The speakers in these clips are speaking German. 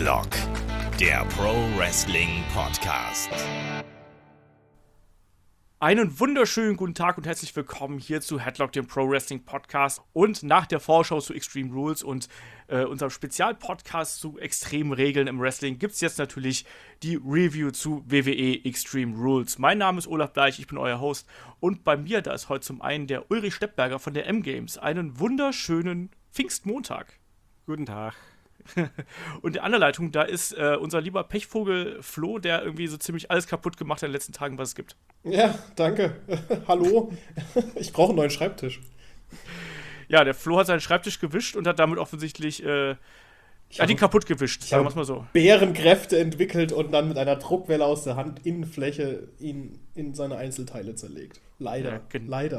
Headlock, der Pro Wrestling Podcast. Einen wunderschönen guten Tag und herzlich willkommen hier zu Headlock, dem Pro Wrestling Podcast. Und nach der Vorschau zu Extreme Rules und unserem Spezialpodcast zu extremen Regeln im Wrestling gibt es jetzt natürlich die Review zu WWE Extreme Rules. Mein Name ist Olaf Bleich, ich bin euer Host. Und bei mir, da ist heute zum einen der Ulrich Steppberger von der M-Games. Einen wunderschönen Pfingstmontag. Guten Tag. Und in der anderen Leitung, da ist unser lieber Pechvogel Flo, der irgendwie so ziemlich alles kaputt gemacht hat in den letzten Tagen, was es gibt. Ja, danke. Hallo. Ich brauche einen neuen Schreibtisch. Ja, der Flo hat seinen Schreibtisch gewischt und hat damit offensichtlich den kaputt gewischt, sagen wir es mal so. Bärenkräfte entwickelt und dann mit einer Druckwelle aus der Handinnenfläche ihn in seine Einzelteile zerlegt. Leider, ja, leider.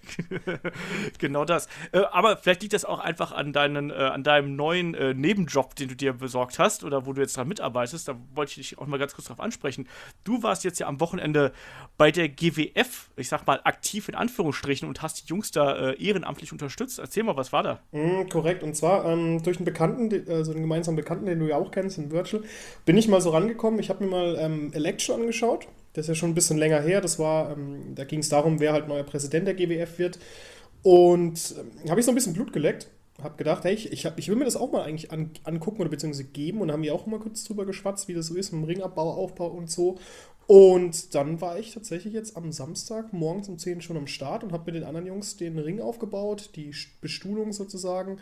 Genau das. Aber vielleicht liegt das auch einfach an deinem neuen Nebenjob, den du dir besorgt hast oder wo du jetzt dran mitarbeitest. Da wollte ich dich auch mal ganz kurz drauf ansprechen. Du warst jetzt ja am Wochenende bei der GWF, ich sag mal aktiv in Anführungsstrichen, und hast die Jungs da ehrenamtlich unterstützt. Erzähl mal, was war da? Korrekt, und zwar durch einen Bekannten, so einen gemeinsamen Bekannten, den du ja auch kennst, in Virtual, bin ich mal so rangekommen. Ich habe mir mal Election angeschaut. Das ist ja schon ein bisschen länger her. Das war, da ging es darum, wer halt neuer Präsident der GWF wird. Und habe ich so ein bisschen Blut geleckt. Habe gedacht, hey, ich will mir das auch mal eigentlich angucken oder beziehungsweise geben. Und haben wir auch mal kurz drüber geschwatzt, wie das so ist mit dem Ringabbau, Aufbau und so. Und dann war ich tatsächlich jetzt am Samstag morgens um 10 schon am Start und habe mit den anderen Jungs den Ring aufgebaut, die Bestuhlung sozusagen.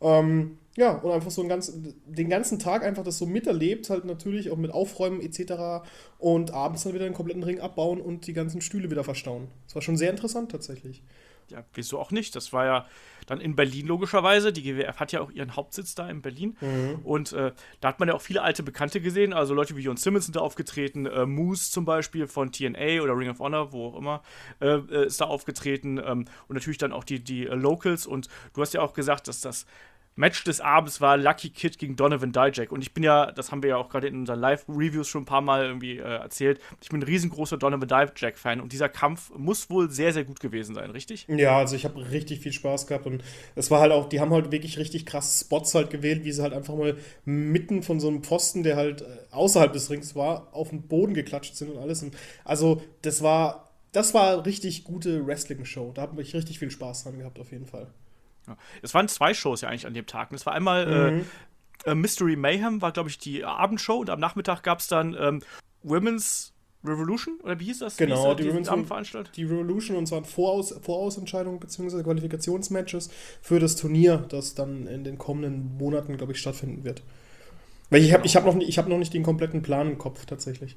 Ja, und einfach so den ganzen Tag einfach das so miterlebt, halt natürlich auch mit Aufräumen etc. Und abends dann wieder den kompletten Ring abbauen und die ganzen Stühle wieder verstauen. Das war schon sehr interessant tatsächlich. Ja, wieso auch nicht? Das war ja dann in Berlin logischerweise. Die GWF hat ja auch ihren Hauptsitz da in Berlin. Mhm. Und da hat man ja auch viele alte Bekannte gesehen. Also Leute wie Jon Simmons sind da aufgetreten. Moose zum Beispiel von TNA oder Ring of Honor, wo auch immer, ist da aufgetreten. Und natürlich dann auch die Locals. Und du hast ja auch gesagt, dass das Match des Abends war Lucky Kid gegen Donovan Dijak. Und ich bin ja, das haben wir ja auch gerade in unseren Live-Reviews schon ein paar Mal irgendwie erzählt, ich bin ein riesengroßer Donovan Dijak-Fan und dieser Kampf muss wohl sehr, sehr gut gewesen sein, richtig? Ja, also ich habe richtig viel Spaß gehabt und es war halt auch, die haben halt wirklich richtig krasse Spots halt gewählt, wie sie halt einfach mal mitten von so einem Pfosten, der halt außerhalb des Rings war, auf den Boden geklatscht sind und alles. Und also das war richtig gute Wrestling-Show. Da habe ich richtig viel Spaß dran gehabt, auf jeden Fall. Ja. Es waren 2 Shows ja eigentlich an dem Tag. Es war einmal Mystery Mayhem, war glaube ich die Abendshow, und am Nachmittag gab es dann Women's Revolution, oder wie hieß das? Genau, die Women's Abendveranstaltung? Die Revolution, und zwar Vorausentscheidungen bzw. Qualifikationsmatches für das Turnier, das dann in den kommenden Monaten, glaube ich, stattfinden wird. Weil ich hab noch nicht den kompletten Plan im Kopf tatsächlich.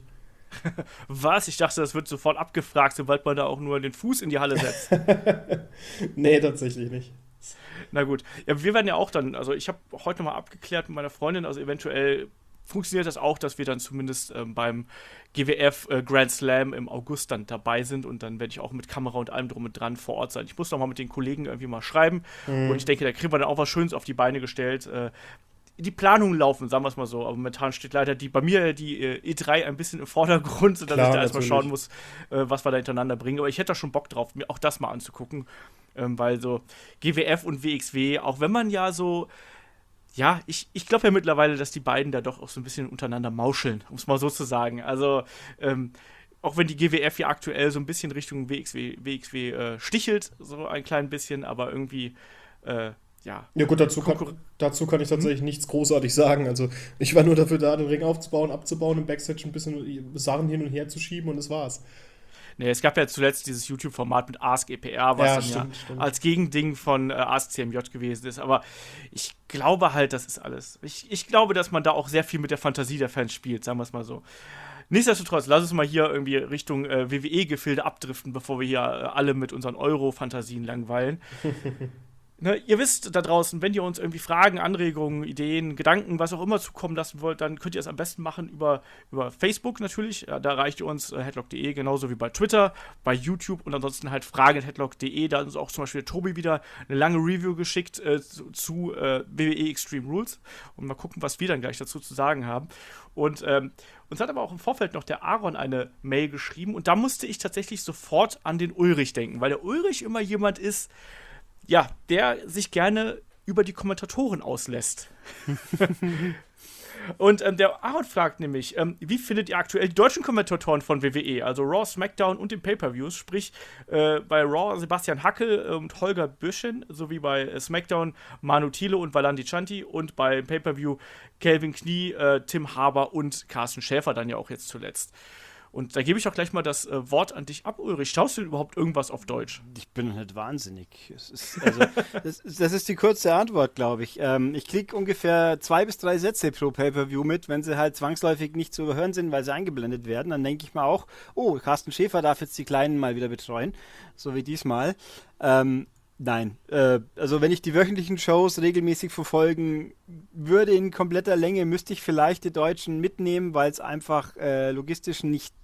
Was? Ich dachte, das wird sofort abgefragt, sobald man da auch nur den Fuß in die Halle setzt. Nee, tatsächlich nicht. Na gut. Ja, wir werden ja auch dann, also ich habe heute nochmal abgeklärt mit meiner Freundin, also eventuell funktioniert das auch, dass wir dann zumindest beim GWF Grand Slam im August dann dabei sind, und dann werde ich auch mit Kamera und allem drum und dran vor Ort sein. Ich muss nochmal mit den Kollegen irgendwie mal schreiben und ich denke, da kriegen wir dann auch was Schönes auf die Beine gestellt. Die Planungen laufen, sagen wir es mal so, aber momentan steht leider bei mir die E3 ein bisschen im Vordergrund, sodass ich da erstmal schauen muss, was wir da hintereinander bringen. Aber ich hätte da schon Bock drauf, mir auch das mal anzugucken, weil so GWF und WXW, auch wenn man ja so, ja, ich glaube ja mittlerweile, dass die beiden da doch auch so ein bisschen untereinander mauscheln, um es mal so zu sagen. Also, auch wenn die GWF ja aktuell so ein bisschen Richtung WXW stichelt, so ein klein bisschen, aber irgendwie, ja. Ja gut, dazu kann ich tatsächlich nichts großartig sagen. Also ich war nur dafür da, den Ring aufzubauen, abzubauen, im Backstage ein bisschen Sachen hin und her zu schieben, und das war's. Nee, es gab ja zuletzt dieses YouTube-Format mit Ask EPR, was ja, dann stimmt. Als Gegending von Ask CMJ gewesen ist. Aber ich glaube halt, das ist alles. Ich glaube, dass man da auch sehr viel mit der Fantasie der Fans spielt, sagen wir es mal so. Nichtsdestotrotz, lass uns mal hier irgendwie Richtung WWE-Gefilde abdriften, bevor wir hier alle mit unseren Euro-Fantasien langweilen. Ne, ihr wisst da draußen, wenn ihr uns irgendwie Fragen, Anregungen, Ideen, Gedanken, was auch immer zukommen lassen wollt, dann könnt ihr es am besten machen über Facebook natürlich. Ja, da erreicht ihr uns headlock.de, genauso wie bei Twitter, bei YouTube, und ansonsten halt fragen@headlock.de. Da hat uns auch zum Beispiel Tobi wieder eine lange Review geschickt zu WWE Extreme Rules. Und mal gucken, was wir dann gleich dazu zu sagen haben. Und uns hat aber auch im Vorfeld noch der Aaron eine Mail geschrieben, und da musste ich tatsächlich sofort an den Ulrich denken, weil der Ulrich immer jemand ist, ja, der sich gerne über die Kommentatoren auslässt. Und der Aaron fragt nämlich, wie findet ihr aktuell die deutschen Kommentatoren von WWE, also Raw, SmackDown und den Pay-Per-Views, sprich bei Raw Sebastian Hackel und Holger Büschen, sowie bei SmackDown Manu Thiele und Valandi Chanti und bei Pay-Per-View Calvin Knie, Tim Haber und Carsten Schäfer dann ja auch jetzt zuletzt. Und da gebe ich auch gleich mal das Wort an dich ab, Ulrich. Schaust du überhaupt irgendwas auf Deutsch? Ich bin halt wahnsinnig. Das ist die kurze Antwort, glaube ich. Ich kriege ungefähr 2 bis 3 Sätze pro Pay-Per-View mit, wenn sie halt zwangsläufig nicht zu hören sind, weil sie eingeblendet werden. Dann denke ich mir auch, oh, Carsten Schäfer darf jetzt die Kleinen mal wieder betreuen, so wie diesmal. Nein, also wenn ich die wöchentlichen Shows regelmäßig verfolgen würde in kompletter Länge, müsste ich vielleicht die Deutschen mitnehmen, weil es einfach logistisch nicht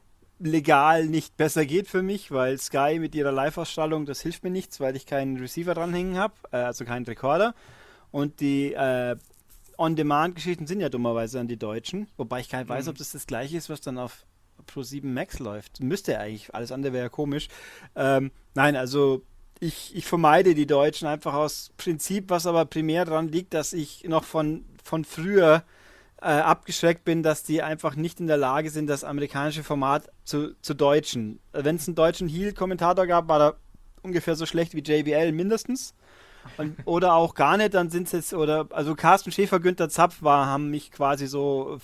legal nicht besser geht für mich, weil Sky mit ihrer Live-Ausstrahlung, das hilft mir nichts, weil ich keinen Receiver dranhängen habe, also keinen Recorder. Und die On-Demand-Geschichten sind ja dummerweise an die Deutschen, wobei ich gar nicht weiß, ob das gleiche ist, was dann auf Pro7 Max läuft. Müsste ja eigentlich, alles andere wäre ja komisch. Nein, also ich vermeide die Deutschen einfach aus Prinzip, was aber primär daran liegt, dass ich noch von früher abgeschreckt bin, dass die einfach nicht in der Lage sind, das amerikanische Format zu deutschen. Wenn es einen deutschen Heel-Kommentator gab, war er ungefähr so schlecht wie JBL mindestens. Oder auch gar nicht, dann sind es jetzt, also Carsten Schäfer, Günther Zapf haben mich quasi so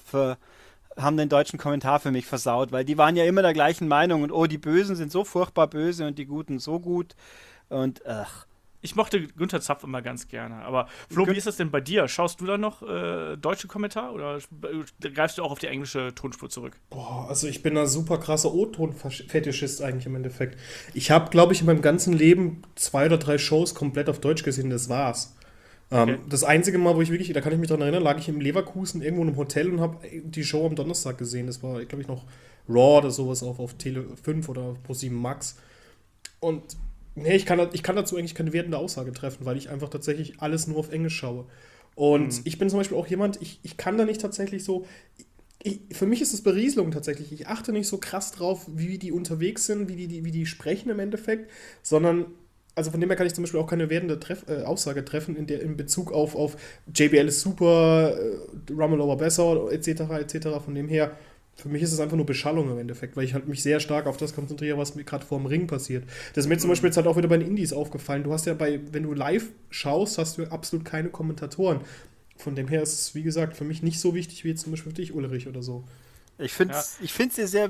haben den deutschen Kommentar für mich versaut, weil die waren ja immer der gleichen Meinung und die Bösen sind so furchtbar böse und die Guten so gut und Ich mochte Günther Zapf immer ganz gerne, aber Flo, wie ist das denn bei dir? Schaust du da noch deutsche Kommentar oder greifst du auch auf die englische Tonspur zurück? Boah, also ich bin ein super krasser O-Ton-Fetischist eigentlich im Endeffekt. Ich habe, glaube ich, in meinem ganzen Leben 2 oder 3 Shows komplett auf Deutsch gesehen, das war's. Okay. Das einzige Mal, wo ich wirklich, da kann ich mich dran erinnern, lag ich im Leverkusen irgendwo in einem Hotel und habe die Show am Donnerstag gesehen. Das war, glaube ich, noch Raw oder sowas auf Tele 5 oder Pro7 Max. Und nee, ich kann dazu eigentlich keine wertende Aussage treffen, weil ich einfach tatsächlich alles nur auf Englisch schaue. Und ich bin zum Beispiel auch jemand, ich kann da nicht tatsächlich so, für mich ist es Berieselung tatsächlich. Ich achte nicht so krass drauf, wie die unterwegs sind, wie die sprechen im Endeffekt, sondern, also von dem her kann ich zum Beispiel auch keine wertende Aussage treffen in Bezug auf JBL ist super, Rommel aber besser, etc. Von dem her, für mich ist es einfach nur Beschallung im Endeffekt, weil ich halt mich sehr stark auf das konzentriere, was mir gerade vor dem Ring passiert. Das ist mir zum Beispiel jetzt halt auch wieder bei den Indies aufgefallen. Du hast ja wenn du live schaust, hast du absolut keine Kommentatoren. Von dem her ist es, wie gesagt, für mich nicht so wichtig wie jetzt zum Beispiel für dich, Ulrich, oder so. Ich finde sie sehr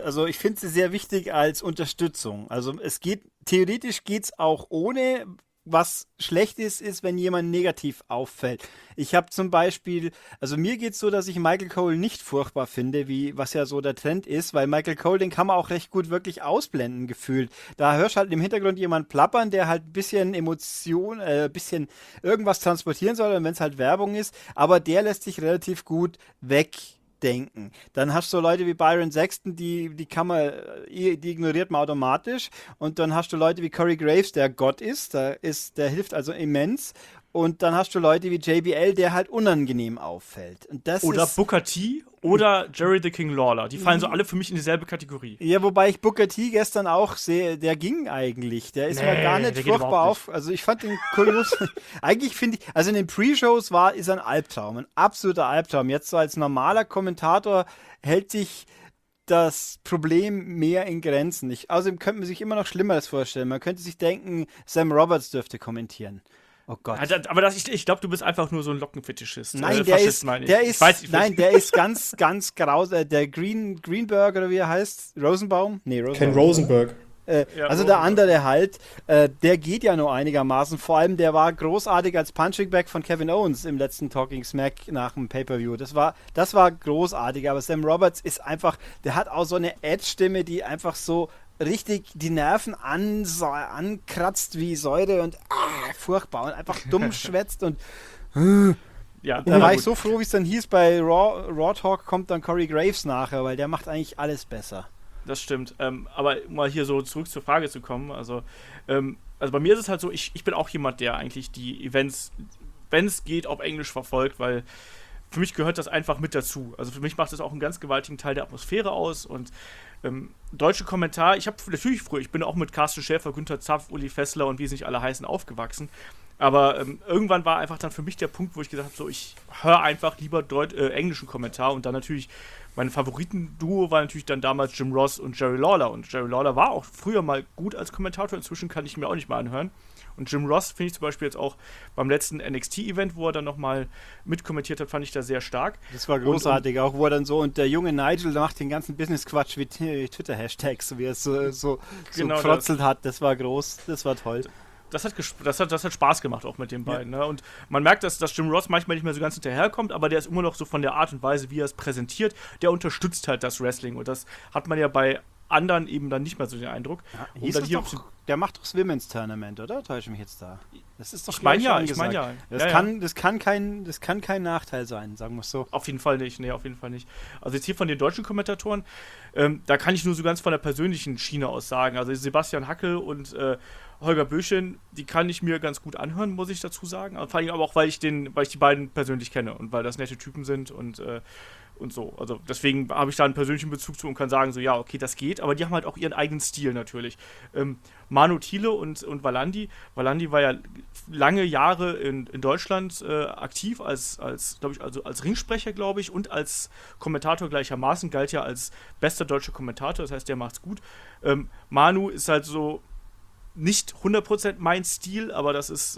wichtig als Unterstützung. Also theoretisch geht es auch ohne. Was schlecht ist, wenn jemand negativ auffällt. Ich habe zum Beispiel, also mir geht es so, dass ich Michael Cole nicht furchtbar finde, was ja so der Trend ist, weil Michael Cole, den kann man auch recht gut wirklich ausblenden gefühlt. Da hörst du halt im Hintergrund jemand plappern, der halt ein bisschen Emotion, bisschen irgendwas transportieren soll, wenn es halt Werbung ist, aber der lässt sich relativ gut wegdenken. Dann hast du so Leute wie Byron Saxton, die ignoriert man automatisch, und dann hast du Leute wie Corey Graves, der Gott ist, der hilft also immens, und dann hast du Leute wie JBL, der halt unangenehm auffällt. Und das oder Booker T oder Jerry the King Lawler, die fallen so alle für mich in dieselbe Kategorie. Ja, wobei ich Booker T gestern auch sehe, der ging eigentlich, der ist mir gar nicht furchtbar auf, also ich fand den kurios, eigentlich finde ich, also in den Pre-Shows ist er ein Albtraum, ein absoluter Albtraum. Jetzt so als normaler Kommentator hält sich das Problem mehr in Grenzen. Außerdem könnte man sich immer noch Schlimmeres vorstellen. Man könnte sich denken, Sam Roberts dürfte kommentieren. Oh Gott. Aber ich glaube, du bist einfach nur so ein Lockenfetischist. Nein, der ist ganz, ganz grausam. Der Greenberg, oder wie er heißt, Rosenbaum? Nee, Rosenbaum. Ken Rosenberg. Also der andere halt, der geht ja nur einigermaßen. Vor allem, der war großartig als Punching Bag von Kevin Owens im letzten Talking Smack nach dem Pay-Per-View. Das war großartig, aber Sam Roberts ist einfach, der hat auch so eine Edge-Stimme, die einfach so richtig die Nerven ankratzt wie Säure und furchtbar und einfach dumm schwätzt und ja, da war ich so froh, wie es dann hieß, bei Raw Talk kommt dann Corey Graves nachher, weil der macht eigentlich alles besser. Das stimmt, aber mal hier so zurück zur Frage zu kommen, also bei mir ist es halt so, ich bin auch jemand, der eigentlich die Events, wenn es geht, auf Englisch verfolgt, weil für mich gehört das einfach mit dazu. Also für mich macht das auch einen ganz gewaltigen Teil der Atmosphäre aus, und deutsche Kommentar, ich bin auch mit Carsten Schäfer, Günther Zapf, Uli Fessler und wie sie nicht alle heißen aufgewachsen. Aber irgendwann war einfach dann für mich der Punkt, wo ich gesagt habe, so, ich höre einfach lieber englischen Kommentar. Und dann natürlich, mein Favoritenduo war natürlich dann damals Jim Ross und Jerry Lawler. Und Jerry Lawler war auch früher mal gut als Kommentator, inzwischen kann ich mir auch nicht mehr anhören. Und Jim Ross finde ich zum Beispiel jetzt auch beim letzten NXT-Event, wo er dann nochmal mitkommentiert hat, fand ich da sehr stark. Das war großartig, auch wo er dann so, und der junge Nigel macht den ganzen Business-Quatsch wie Twitter-Hashtags, so wie er es so Genau, gefrotzelt hat. Das war groß, das war toll. Das hat Spaß gemacht auch mit den beiden. Ja. Ne? Und man merkt, dass Jim Ross manchmal nicht mehr so ganz hinterherkommt, aber der ist immer noch so von der Art und Weise, wie er es präsentiert, der unterstützt halt das Wrestling. Und das hat man ja bei anderen eben dann nicht mehr so den Eindruck. Ja, der macht doch das Women's Tournament, oder? Täusche ich mich jetzt da? Das ist doch ich meine ja. Das kann kein Nachteil sein, sagen wir es so. Auf jeden Fall nicht, nee, auf jeden Fall nicht. Also jetzt hier von den deutschen Kommentatoren, da kann ich nur so ganz von der persönlichen Schiene aus sagen. Also Sebastian Hackel und Holger Böschen, die kann ich mir ganz gut anhören, muss ich dazu sagen. Vor allem aber auch, weil ich die beiden persönlich kenne und weil das nette Typen sind und so. Also deswegen habe ich da einen persönlichen Bezug zu und kann sagen, so ja, okay, das geht, aber die haben halt auch ihren eigenen Stil natürlich. Manu Thiele und Valandi. Valandi war ja lange Jahre in Deutschland aktiv als Ringsprecher, glaube ich, und als Kommentator gleichermaßen, galt ja als bester deutscher Kommentator, das heißt, der macht's gut. Manu ist halt so nicht 100% mein Stil, aber das ist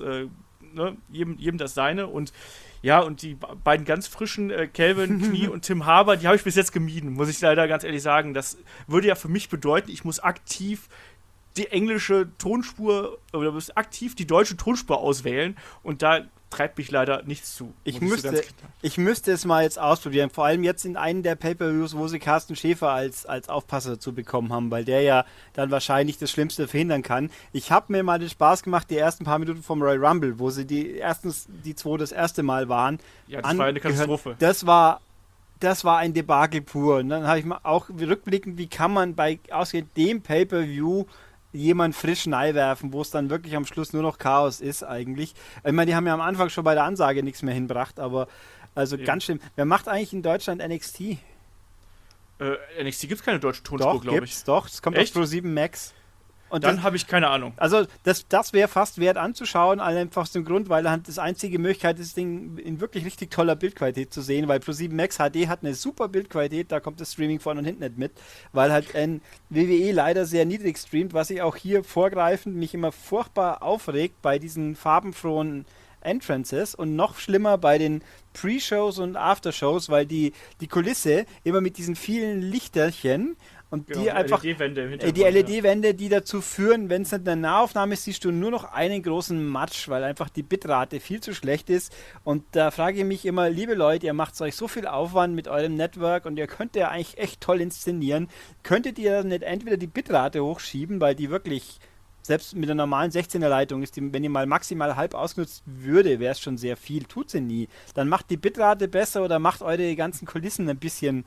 jedem das seine. Und ja, und die beiden ganz frischen Calvin Knie und Tim Haber, die habe ich bis jetzt gemieden, muss ich leider ganz ehrlich sagen. Das würde ja für mich bedeuten, ich muss aktiv die englische Tonspur oder muss aktiv die deutsche Tonspur auswählen und da treibt mich leider nichts zu. Ich müsste es mal jetzt ausprobieren, vor allem jetzt in einem der Pay-Per-Views, wo sie Carsten Schäfer als Aufpasser dazu bekommen haben, weil der ja dann wahrscheinlich das Schlimmste verhindern kann. Ich habe mir mal den Spaß gemacht, die ersten paar Minuten vom Royal Rumble, wo sie die zwei das erste Mal waren. Ja, das war eine Katastrophe. Das war ein Debakel pur. Und dann habe ich mal auch rückblickend, wie kann man bei ausgehend dem Pay-Per-View jemand frisch werfen, wo es dann wirklich am Schluss nur noch Chaos ist eigentlich. Ich meine, die haben ja am Anfang schon bei der Ansage nichts mehr hinbracht, aber also ganz schlimm. Wer macht eigentlich in Deutschland NXT? NXT gibt es keine deutsche Tonspur, glaube ich. Doch, es kommt auf Pro7 Max. Und dann habe ich keine Ahnung. Also das wäre fast wert anzuschauen, einfach aus dem Grund, weil halt das einzige Möglichkeit ist, das Ding in wirklich richtig toller Bildqualität zu sehen, weil Pro7 Max HD hat eine super Bildqualität, da kommt das Streaming vorne und hinten nicht mit, weil halt WWE leider sehr niedrig streamt, was ich auch hier vorgreifend mich immer furchtbar aufregt bei diesen farbenfrohen Entrances und noch schlimmer bei den Pre-Shows und After-Shows, weil die Kulisse immer mit diesen vielen Lichterchen und genau, die einfach die LED-Wände, die dazu führen, wenn es nicht eine Nahaufnahme ist, siehst du nur noch einen großen Matsch, weil einfach die Bitrate viel zu schlecht ist. Und da frage ich mich immer, liebe Leute, ihr macht euch so viel Aufwand mit eurem Network und ihr könnt ja eigentlich echt toll inszenieren. Könntet ihr nicht entweder die Bitrate hochschieben, weil die wirklich, selbst mit der normalen 16er Leitung ist, wenn die mal maximal halb ausgenutzt würde, wäre es schon sehr viel, tut sie nie. Dann macht die Bitrate besser oder macht eure ganzen Kulissen ein bisschen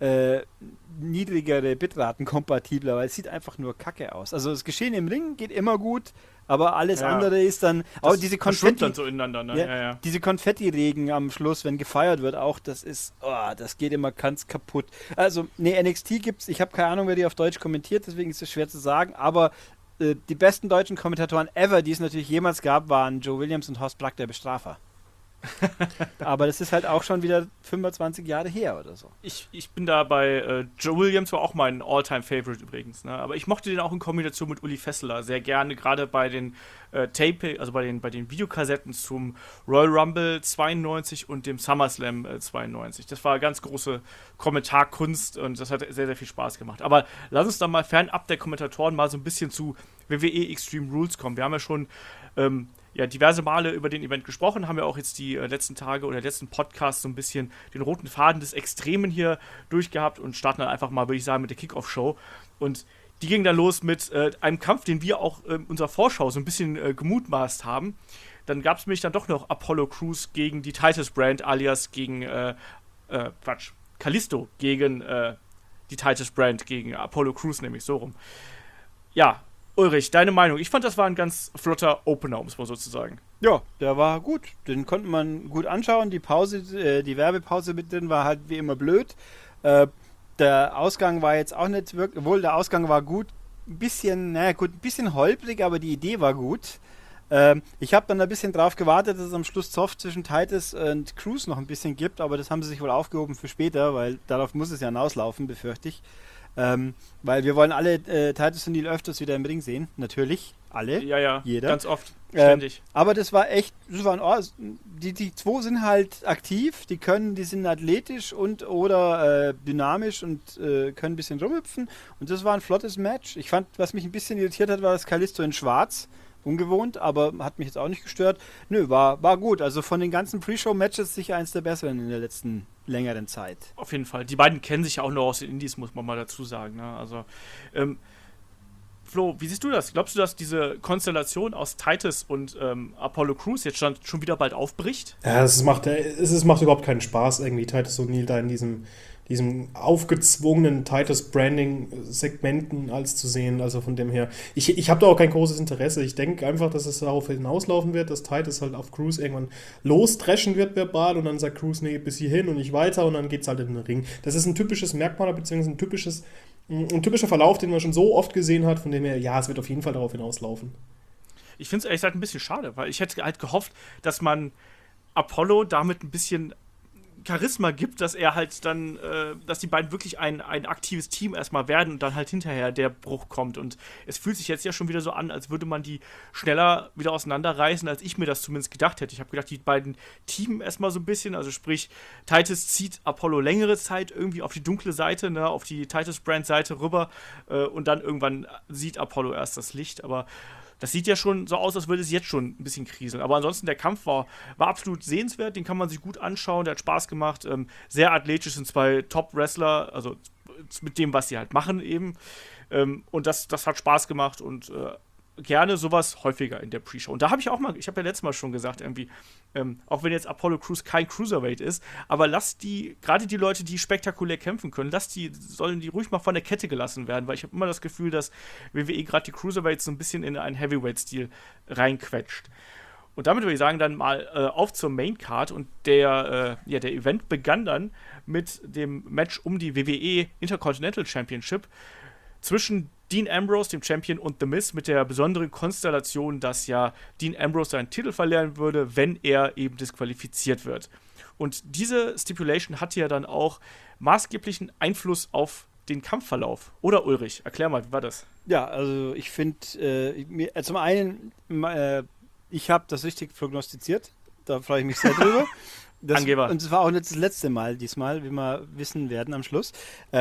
niedrigere Bitraten kompatibler, weil es sieht einfach nur kacke aus. Also das Geschehen im Ring geht immer gut, aber alles andere ist dann auch diese Konfetti dann so ineinander, ne? Diese Konfetti-Regen am Schluss, wenn gefeiert wird, auch das ist, das geht immer ganz kaputt. Also, NXT gibt's, ich habe keine Ahnung, wer die auf Deutsch kommentiert, deswegen ist es schwer zu sagen, aber die besten deutschen Kommentatoren ever, die es natürlich jemals gab, waren Joe Williams und Horst Black, der Bestrafer. Aber das ist halt auch schon wieder 25 Jahre her oder so. Ich bin da bei Joe Williams, war auch mein All-Time-Favorite übrigens. Ne? Aber ich mochte den auch in Kombination mit Uli Fesseler sehr gerne, gerade bei den also bei den Videokassetten zum Royal Rumble 92 und dem SummerSlam 92. Das war ganz große Kommentarkunst und das hat sehr, sehr viel Spaß gemacht. Aber lass uns dann mal fernab der Kommentatoren mal so ein bisschen zu WWE Extreme Rules kommen. Wir haben ja schon diverse Male über den Event gesprochen, haben ja auch jetzt die letzten Tage oder letzten Podcasts so ein bisschen den roten Faden des Extremen hier durchgehabt und starten dann einfach mal, würde ich sagen, mit der Kickoff-Show. Und die ging dann los mit einem Kampf, den wir auch in unserer Vorschau so ein bisschen gemutmaßt haben. Dann gab es nämlich dann doch noch Apollo Crews gegen die Titus Brand, alias gegen Kalisto gegen die Titus Brand, gegen Apollo Crews, nämlich so rum. Ja, Ulrich, deine Meinung? Ich fand, das war ein ganz flotter Opener, um es mal so zu sagen. Ja, der war gut. Den konnte man gut anschauen. Die Pause, die Werbepause mit drin war halt wie immer blöd. Der Ausgang war jetzt auch nicht wirklich, obwohl der Ausgang war gut. Ein bisschen holprig, aber die Idee war gut. Ich habe dann ein bisschen drauf gewartet, dass es am Schluss Zoff zwischen Titus und Cruz noch ein bisschen gibt, aber das haben sie sich wohl aufgehoben für später, weil darauf muss es ja hinauslaufen, befürchte ich. Weil wir wollen alle Titus und Neil öfters wieder im Ring sehen, natürlich. Alle. Ja, jeder. Ganz oft. Ständig. Aber das war echt, die zwei sind halt aktiv, die sind athletisch oder dynamisch und können ein bisschen rumhüpfen. Und das war ein flottes Match. Ich fand, was mich ein bisschen irritiert hat, war das Kalisto in Schwarz. Ungewohnt, aber hat mich jetzt auch nicht gestört. Nö, war gut. Also von den ganzen Pre-Show-Matches sicher eins der besseren in der letzten längeren Zeit. Auf jeden Fall. Die beiden kennen sich ja auch noch aus den Indies, muss man mal dazu sagen. Ne? Also, Flo, wie siehst du das? Glaubst du, dass diese Konstellation aus Titus und Apollo Crews jetzt schon wieder bald aufbricht? Ja, es macht überhaupt keinen Spaß, irgendwie Titus O'Neil da in diesem aufgezwungenen Titus-Branding-Segmenten als zu sehen. Also von dem her, ich habe da auch kein großes Interesse. Ich denke einfach, dass es darauf hinauslaufen wird, dass Titus halt auf Crews irgendwann losdreschen wird verbal und dann sagt Crews, nee, bis hierhin und nicht weiter und dann geht's halt in den Ring. Das ist ein typisches Merkmal, beziehungsweise ein typischer Verlauf, den man schon so oft gesehen hat, von dem her, ja, es wird auf jeden Fall darauf hinauslaufen. Ich finde es ehrlich gesagt ein bisschen schade, weil ich hätte halt gehofft, dass man Apollo damit ein bisschen Charisma gibt, dass er halt dann, dass die beiden wirklich ein aktives Team erstmal werden und dann halt hinterher der Bruch kommt. Und es fühlt sich jetzt ja schon wieder so an, als würde man die schneller wieder auseinanderreißen, als ich mir das zumindest gedacht hätte. Ich habe gedacht, die beiden teamen erstmal so ein bisschen, also sprich, Titus zieht Apollo längere Zeit irgendwie auf die dunkle Seite, ne, auf die Titus-Brand-Seite rüber und dann irgendwann sieht Apollo erst das Licht, aber das sieht ja schon so aus, als würde es jetzt schon ein bisschen kriseln. Aber ansonsten, der Kampf war absolut sehenswert. Den kann man sich gut anschauen. Der hat Spaß gemacht. Sehr athletisch, sind zwei Top-Wrestler. Also mit dem, was sie halt machen eben. Und das hat Spaß gemacht. Und gerne sowas häufiger in der Pre-Show. Und da habe ich auch mal, ich habe ja letztes Mal schon gesagt, irgendwie, auch wenn jetzt Apollo Crews kein Cruiserweight ist, aber gerade die Leute, die spektakulär kämpfen können, sollen die ruhig mal von der Kette gelassen werden, weil ich habe immer das Gefühl, dass WWE gerade die Cruiserweights so ein bisschen in einen Heavyweight-Stil reinquetscht. Und damit würde ich sagen, dann mal auf zur Main-Card und der Event begann dann mit dem Match um die WWE Intercontinental Championship zwischen Dean Ambrose, dem Champion, und The Miz mit der besonderen Konstellation, dass ja Dean Ambrose seinen Titel verlieren würde, wenn er eben disqualifiziert wird. Und diese Stipulation hatte ja dann auch maßgeblichen Einfluss auf den Kampfverlauf. Oder Ulrich? Erklär mal, wie war das? Ja, also ich finde, zum einen, ich habe das richtig prognostiziert. Da freue ich mich sehr drüber. Angeber. Und es war auch nicht das letzte Mal diesmal, wie wir wissen werden am Schluss.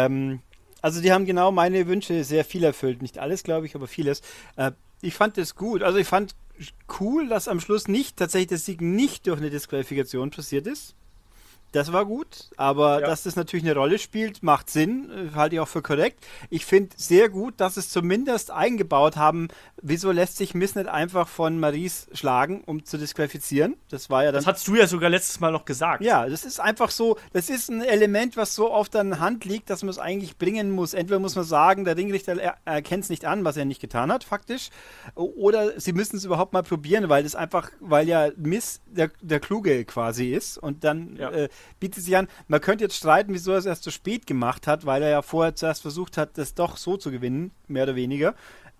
Also die haben genau meine Wünsche sehr viel erfüllt. Nicht alles, glaube ich, aber vieles. Ich fand das gut. Also ich fand cool, dass am Schluss tatsächlich der Sieg nicht durch eine Disqualifikation passiert ist. Das war gut, aber dass das natürlich eine Rolle spielt, macht Sinn, halte ich auch für korrekt. Ich finde sehr gut, dass es zumindest eingebaut haben, wieso lässt sich Miz nicht einfach von Maryse schlagen, um zu disqualifizieren. Das war ja dann. Das hattest du ja sogar letztes Mal noch gesagt. Ja, das ist einfach so, das ist ein Element, was so auf der Hand liegt, dass man es eigentlich bringen muss. Entweder muss man sagen, der Ringrichter erkennt es nicht an, was er nicht getan hat, faktisch, oder sie müssen es überhaupt mal probieren, weil ja Miz der Kluge quasi ist und dann bietet sich an, man könnte jetzt streiten, wieso er es erst so spät gemacht hat, weil er ja vorher zuerst versucht hat, das doch so zu gewinnen, mehr oder weniger.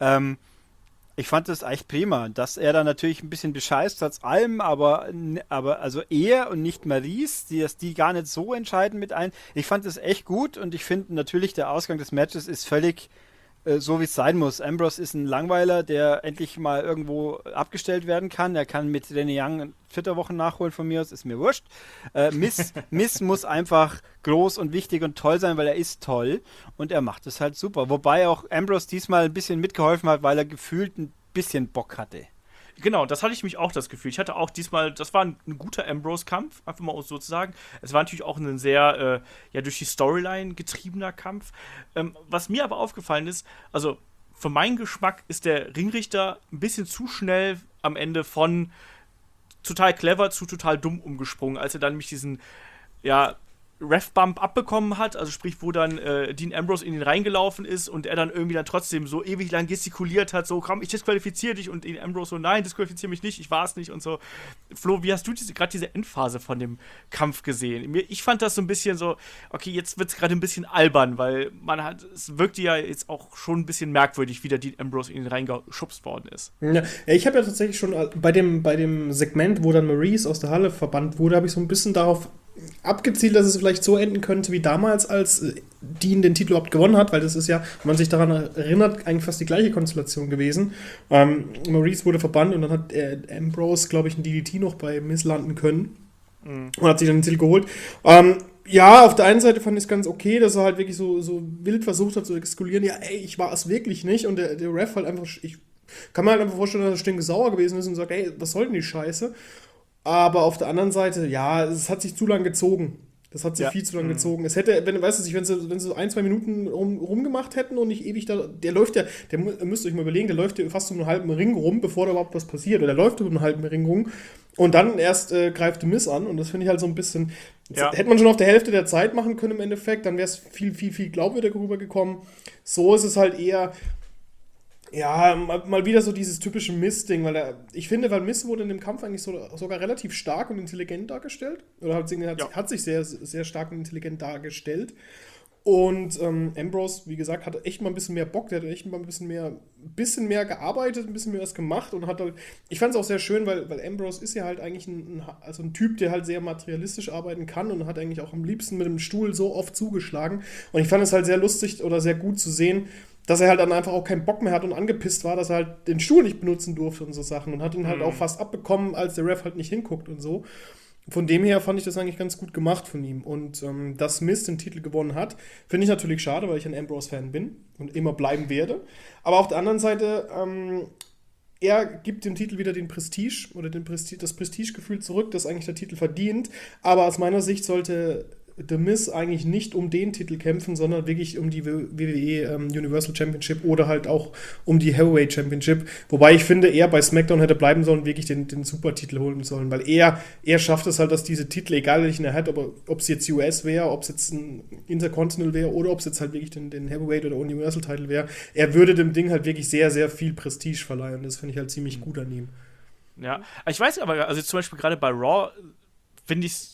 Ich fand das echt prima, dass er da natürlich ein bisschen bescheißt, trotz allem, aber also er und nicht Maryse, die gar nicht so entscheiden mit ein. Ich fand das echt gut und ich finde natürlich, der Ausgang des Matches ist völlig so, wie es sein muss. Ambrose ist ein Langweiler, der endlich mal irgendwo abgestellt werden kann. Er kann mit Renee Young Flitterwochen nachholen von mir aus, ist mir wurscht. Miz muss einfach groß und wichtig und toll sein, weil er ist toll und er macht es halt super. Wobei auch Ambrose diesmal ein bisschen mitgeholfen hat, weil er gefühlt ein bisschen Bock hatte. Genau, das hatte ich mich auch das Gefühl. Ich hatte auch diesmal, das war ein guter Ambrose-Kampf, einfach mal so zu sagen. Es war natürlich auch ein sehr, durch die Storyline getriebener Kampf. Was mir aber aufgefallen ist, also für meinen Geschmack ist der Ringrichter ein bisschen zu schnell am Ende von total clever zu total dumm umgesprungen, als er dann nämlich diesen, Ref-Bump abbekommen hat, also sprich, wo dann Dean Ambrose in ihn reingelaufen ist und er dann irgendwie dann trotzdem so ewig lang gestikuliert hat, so, komm, ich disqualifiziere dich, und Dean Ambrose so, nein, disqualifiziere mich nicht, ich war es nicht und so. Flo, wie hast du gerade diese Endphase von dem Kampf gesehen? Ich fand das so ein bisschen so, okay, jetzt wird es gerade ein bisschen albern, weil es wirkte ja jetzt auch schon ein bisschen merkwürdig, wie der Dean Ambrose in ihn reingeschubst worden ist. Ja, ich habe ja tatsächlich schon bei dem Segment, wo dann Maurice aus der Halle verbannt wurde, habe ich so ein bisschen darauf abgezielt, dass es vielleicht so enden könnte wie damals, als Dean den Titel überhaupt gewonnen hat, weil das ist ja, wenn man sich daran erinnert, eigentlich fast die gleiche Konstellation gewesen. Maurice wurde verbannt und dann hat Ambrose, glaube ich, einen DDT noch bei Miz landen können und hat sich dann den Titel geholt. Ja, auf der einen Seite fand ich es ganz okay, dass er halt wirklich so wild versucht hat zu exkludieren, ja, ey, ich war es wirklich nicht, und der Ref halt einfach, ich kann mir halt einfach vorstellen, dass er stinkesauer gewesen ist und sagt, ey, was soll denn die Scheiße? Aber auf der anderen Seite, ja, es hat sich zu lang gezogen. Das hat sich viel zu lang gezogen. Es hätte, wenn sie so 1-2 Minuten rumgemacht hätten und nicht ewig da, der läuft ja, müsst ihr euch mal überlegen, der läuft ja fast um einen halben Ring rum, bevor da überhaupt was passiert. Oder der läuft um einen halben Ring rum und dann erst greift The Miz an, und das finde ich halt so ein bisschen, hätte man schon auf der Hälfte der Zeit machen können im Endeffekt, dann wäre es viel, viel, viel glaubwürdiger rübergekommen. So ist es halt eher, ja, mal wieder so dieses typische Miz-Ding, weil ich finde, weil Miz wurde in dem Kampf eigentlich sogar relativ stark und intelligent dargestellt. Oder hat sich sehr, sehr stark und intelligent dargestellt. Und Ambrose, wie gesagt, hatte echt mal ein bisschen mehr Bock, der hat echt mal ein bisschen mehr gearbeitet, ein bisschen mehr was gemacht und hat halt, ich fand es auch sehr schön, weil Ambrose ist ja halt eigentlich ein Typ, der halt sehr materialistisch arbeiten kann und hat eigentlich auch am liebsten mit dem Stuhl so oft zugeschlagen. Und ich fand es halt sehr lustig oder sehr gut zu sehen, dass er halt dann einfach auch keinen Bock mehr hat und angepisst war, dass er halt den Stuhl nicht benutzen durfte und so Sachen, und hat ihn halt auch fast abbekommen, als der Ref halt nicht hinguckt und so. Von dem her fand ich das eigentlich ganz gut gemacht von ihm. Und dass Miz den Titel gewonnen hat, finde ich natürlich schade, weil ich ein Ambrose-Fan bin und immer bleiben werde. Aber auf der anderen Seite, er gibt dem Titel wieder den Prestige oder das Prestigegefühl zurück, das eigentlich der Titel verdient. Aber aus meiner Sicht sollte The Miz eigentlich nicht um den Titel kämpfen, sondern wirklich um die WWE Universal Championship oder halt auch um die Heavyweight Championship. Wobei ich finde, er bei SmackDown hätte bleiben sollen, wirklich den Supertitel holen sollen, weil er schafft es halt, dass diese Titel, egal welchen er hat, ob es jetzt US wäre, ob es jetzt ein Intercontinental wäre oder ob es jetzt halt wirklich den Heavyweight oder Universal Titel wäre, er würde dem Ding halt wirklich sehr, sehr viel Prestige verleihen. Das finde ich halt ziemlich gut an ihm. Ja, ich weiß aber, also zum Beispiel gerade bei Raw finde ich,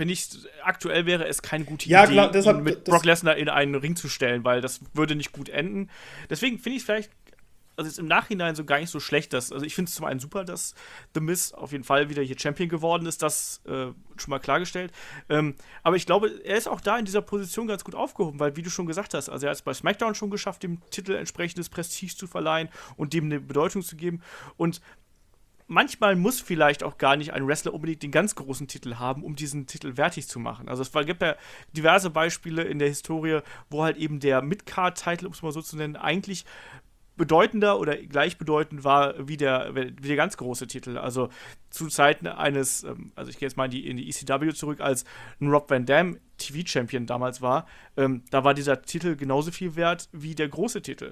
aktuell wäre es keine gute Idee, klar, deshalb, ihn mit Brock Lesnar in einen Ring zu stellen, weil das würde nicht gut enden. Deswegen finde ich es vielleicht, also jetzt im Nachhinein so gar nicht so schlecht, also ich finde es zum einen super, dass The Miz auf jeden Fall wieder hier Champion geworden ist, das schon mal klargestellt. Aber ich glaube, er ist auch da in dieser Position ganz gut aufgehoben, weil, wie du schon gesagt hast, also er hat es bei SmackDown schon geschafft, dem Titel entsprechendes Prestige zu verleihen und dem eine Bedeutung zu geben, und manchmal muss vielleicht auch gar nicht ein Wrestler unbedingt den ganz großen Titel haben, um diesen Titel wertig zu machen. Also es gibt ja diverse Beispiele in der Historie, wo halt eben der Mid-Card-Titel, um es mal so zu nennen, eigentlich bedeutender oder gleichbedeutend war wie der ganz große Titel. Also zu Zeiten eines, also ich gehe jetzt mal in die ECW zurück, als ein Rob Van Dam TV-Champion damals war, da war dieser Titel genauso viel wert wie der große Titel.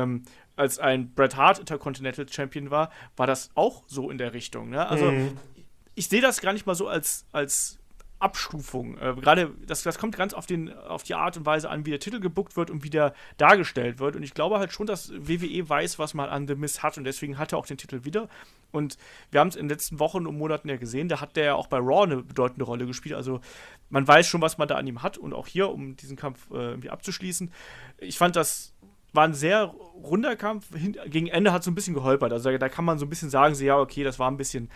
Als ein Bret Hart Intercontinental Champion war das auch so in der Richtung. Ne? Also ich sehe das gar nicht mal so als Abstufung. Gerade, das kommt ganz auf die Art und Weise an, wie der Titel gebuckt wird und wie der dargestellt wird. Und ich glaube halt schon, dass WWE weiß, was man an The Miz hat, und deswegen hat er auch den Titel wieder. Und wir haben es in den letzten Wochen und Monaten ja gesehen, da hat der ja auch bei Raw eine bedeutende Rolle gespielt. Also man weiß schon, was man da an ihm hat, und auch hier, um diesen Kampf irgendwie abzuschließen. Ich fand, das war ein sehr runder Kampf. Gegen Ende hat es so ein bisschen geholpert. Also da kann man so ein bisschen sagen, so, ja, okay, das war ein bisschen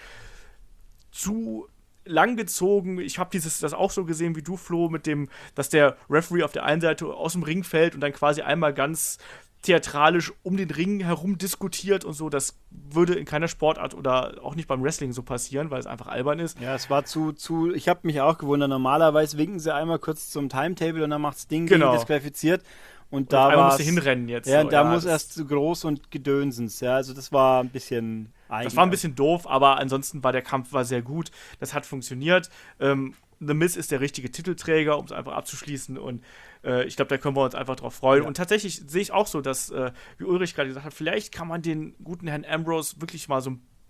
zu langgezogen. Ich habe das auch so gesehen wie du, Flo, mit dem, dass der Referee auf der einen Seite aus dem Ring fällt und dann quasi einmal ganz theatralisch um den Ring herum diskutiert und so. Das würde in keiner Sportart oder auch nicht beim Wrestling so passieren, weil es einfach albern ist. Ja, es war ich habe mich auch gewundert. Normalerweise winken sie einmal kurz zum Timetable und dann macht das Ding disqualifiziert. Und da war es hinrennen jetzt. Ja, so. Da muss erst zu groß und gedönsens. Ja, also das war ein bisschen eigen. Das war ein bisschen doof, aber ansonsten war der Kampf sehr gut. Das hat funktioniert. The Miz ist der richtige Titelträger, um es einfach abzuschließen, und ich glaube, da können wir uns einfach drauf freuen. Ja. Und tatsächlich sehe ich auch so, dass, wie Ulrich gerade gesagt hat, vielleicht kann man den guten Herrn Ambrose wirklich mal so ein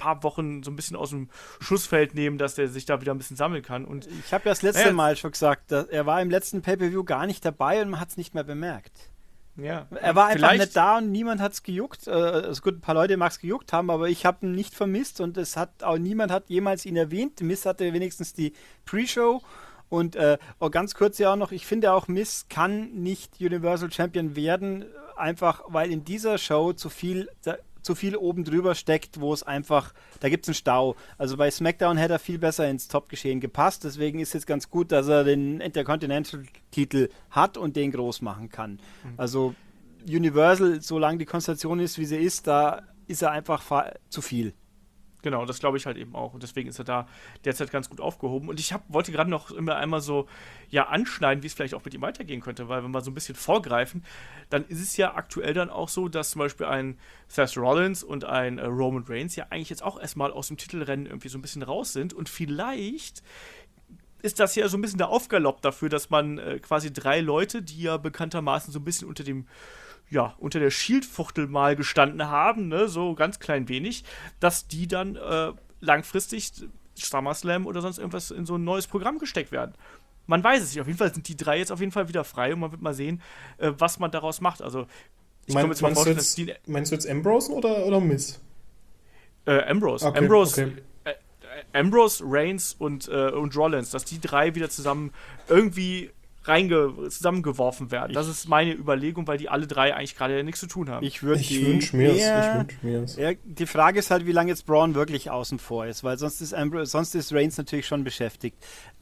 paar Wochen so ein bisschen aus dem Schussfeld nehmen, dass der sich da wieder ein bisschen sammeln kann. Und ich habe ja das letzte Mal schon gesagt, er war im letzten Pay-Per-View gar nicht dabei und man hat es nicht mehr bemerkt. Ja, er war einfach nicht da und niemand hat es gejuckt. Also gut, ein paar Leute mag es gejuckt haben, aber ich habe ihn nicht vermisst und niemand hat jemals ihn erwähnt. Miz hatte wenigstens die Pre-Show. Und ganz kurz ja auch noch, ich finde auch, Miz kann nicht Universal Champion werden, einfach weil in dieser Show zu viel oben drüber steckt, wo es einfach, da gibt es einen Stau. Also bei SmackDown hätte er viel besser ins Top-Geschehen gepasst, deswegen ist es ganz gut, dass er den Intercontinental-Titel hat und den groß machen kann. Also Universal, solange die Konstellation ist, wie sie ist, da ist er einfach zu viel. Genau, das glaube ich halt eben auch. Und deswegen ist er da derzeit ganz gut aufgehoben. Und ich wollte gerade noch immer einmal so anschneiden, wie es vielleicht auch mit ihm weitergehen könnte. Weil wenn wir so ein bisschen vorgreifen, dann ist es ja aktuell dann auch so, dass zum Beispiel ein Seth Rollins und ein Roman Reigns ja eigentlich jetzt auch erstmal aus dem Titelrennen irgendwie so ein bisschen raus sind. Und vielleicht ist das ja so ein bisschen der Aufgalopp dafür, dass man quasi 3 Leute, die ja bekanntermaßen so ein bisschen unter der Shield-Fuchtel mal gestanden haben, ne, so ganz klein wenig, dass die dann langfristig SummerSlam oder sonst irgendwas in so ein neues Programm gesteckt werden. Man weiß es nicht. Auf jeden Fall sind die 3 jetzt auf jeden Fall wieder frei und man wird mal sehen, was man daraus macht. Also, ich kann mir jetzt mal vorstellen, dass die... Meinst du jetzt Ambrose oder Miz? Ambrose. Okay. Ambrose, Reigns und Rollins, dass die 3 wieder zusammen irgendwie zusammengeworfen werden. Das ist meine Überlegung, weil die alle 3 eigentlich gerade nichts zu tun haben. Ich wünsche mir es. Ja, die Frage ist halt, wie lange jetzt Braun wirklich außen vor ist, weil sonst ist Reigns natürlich schon beschäftigt.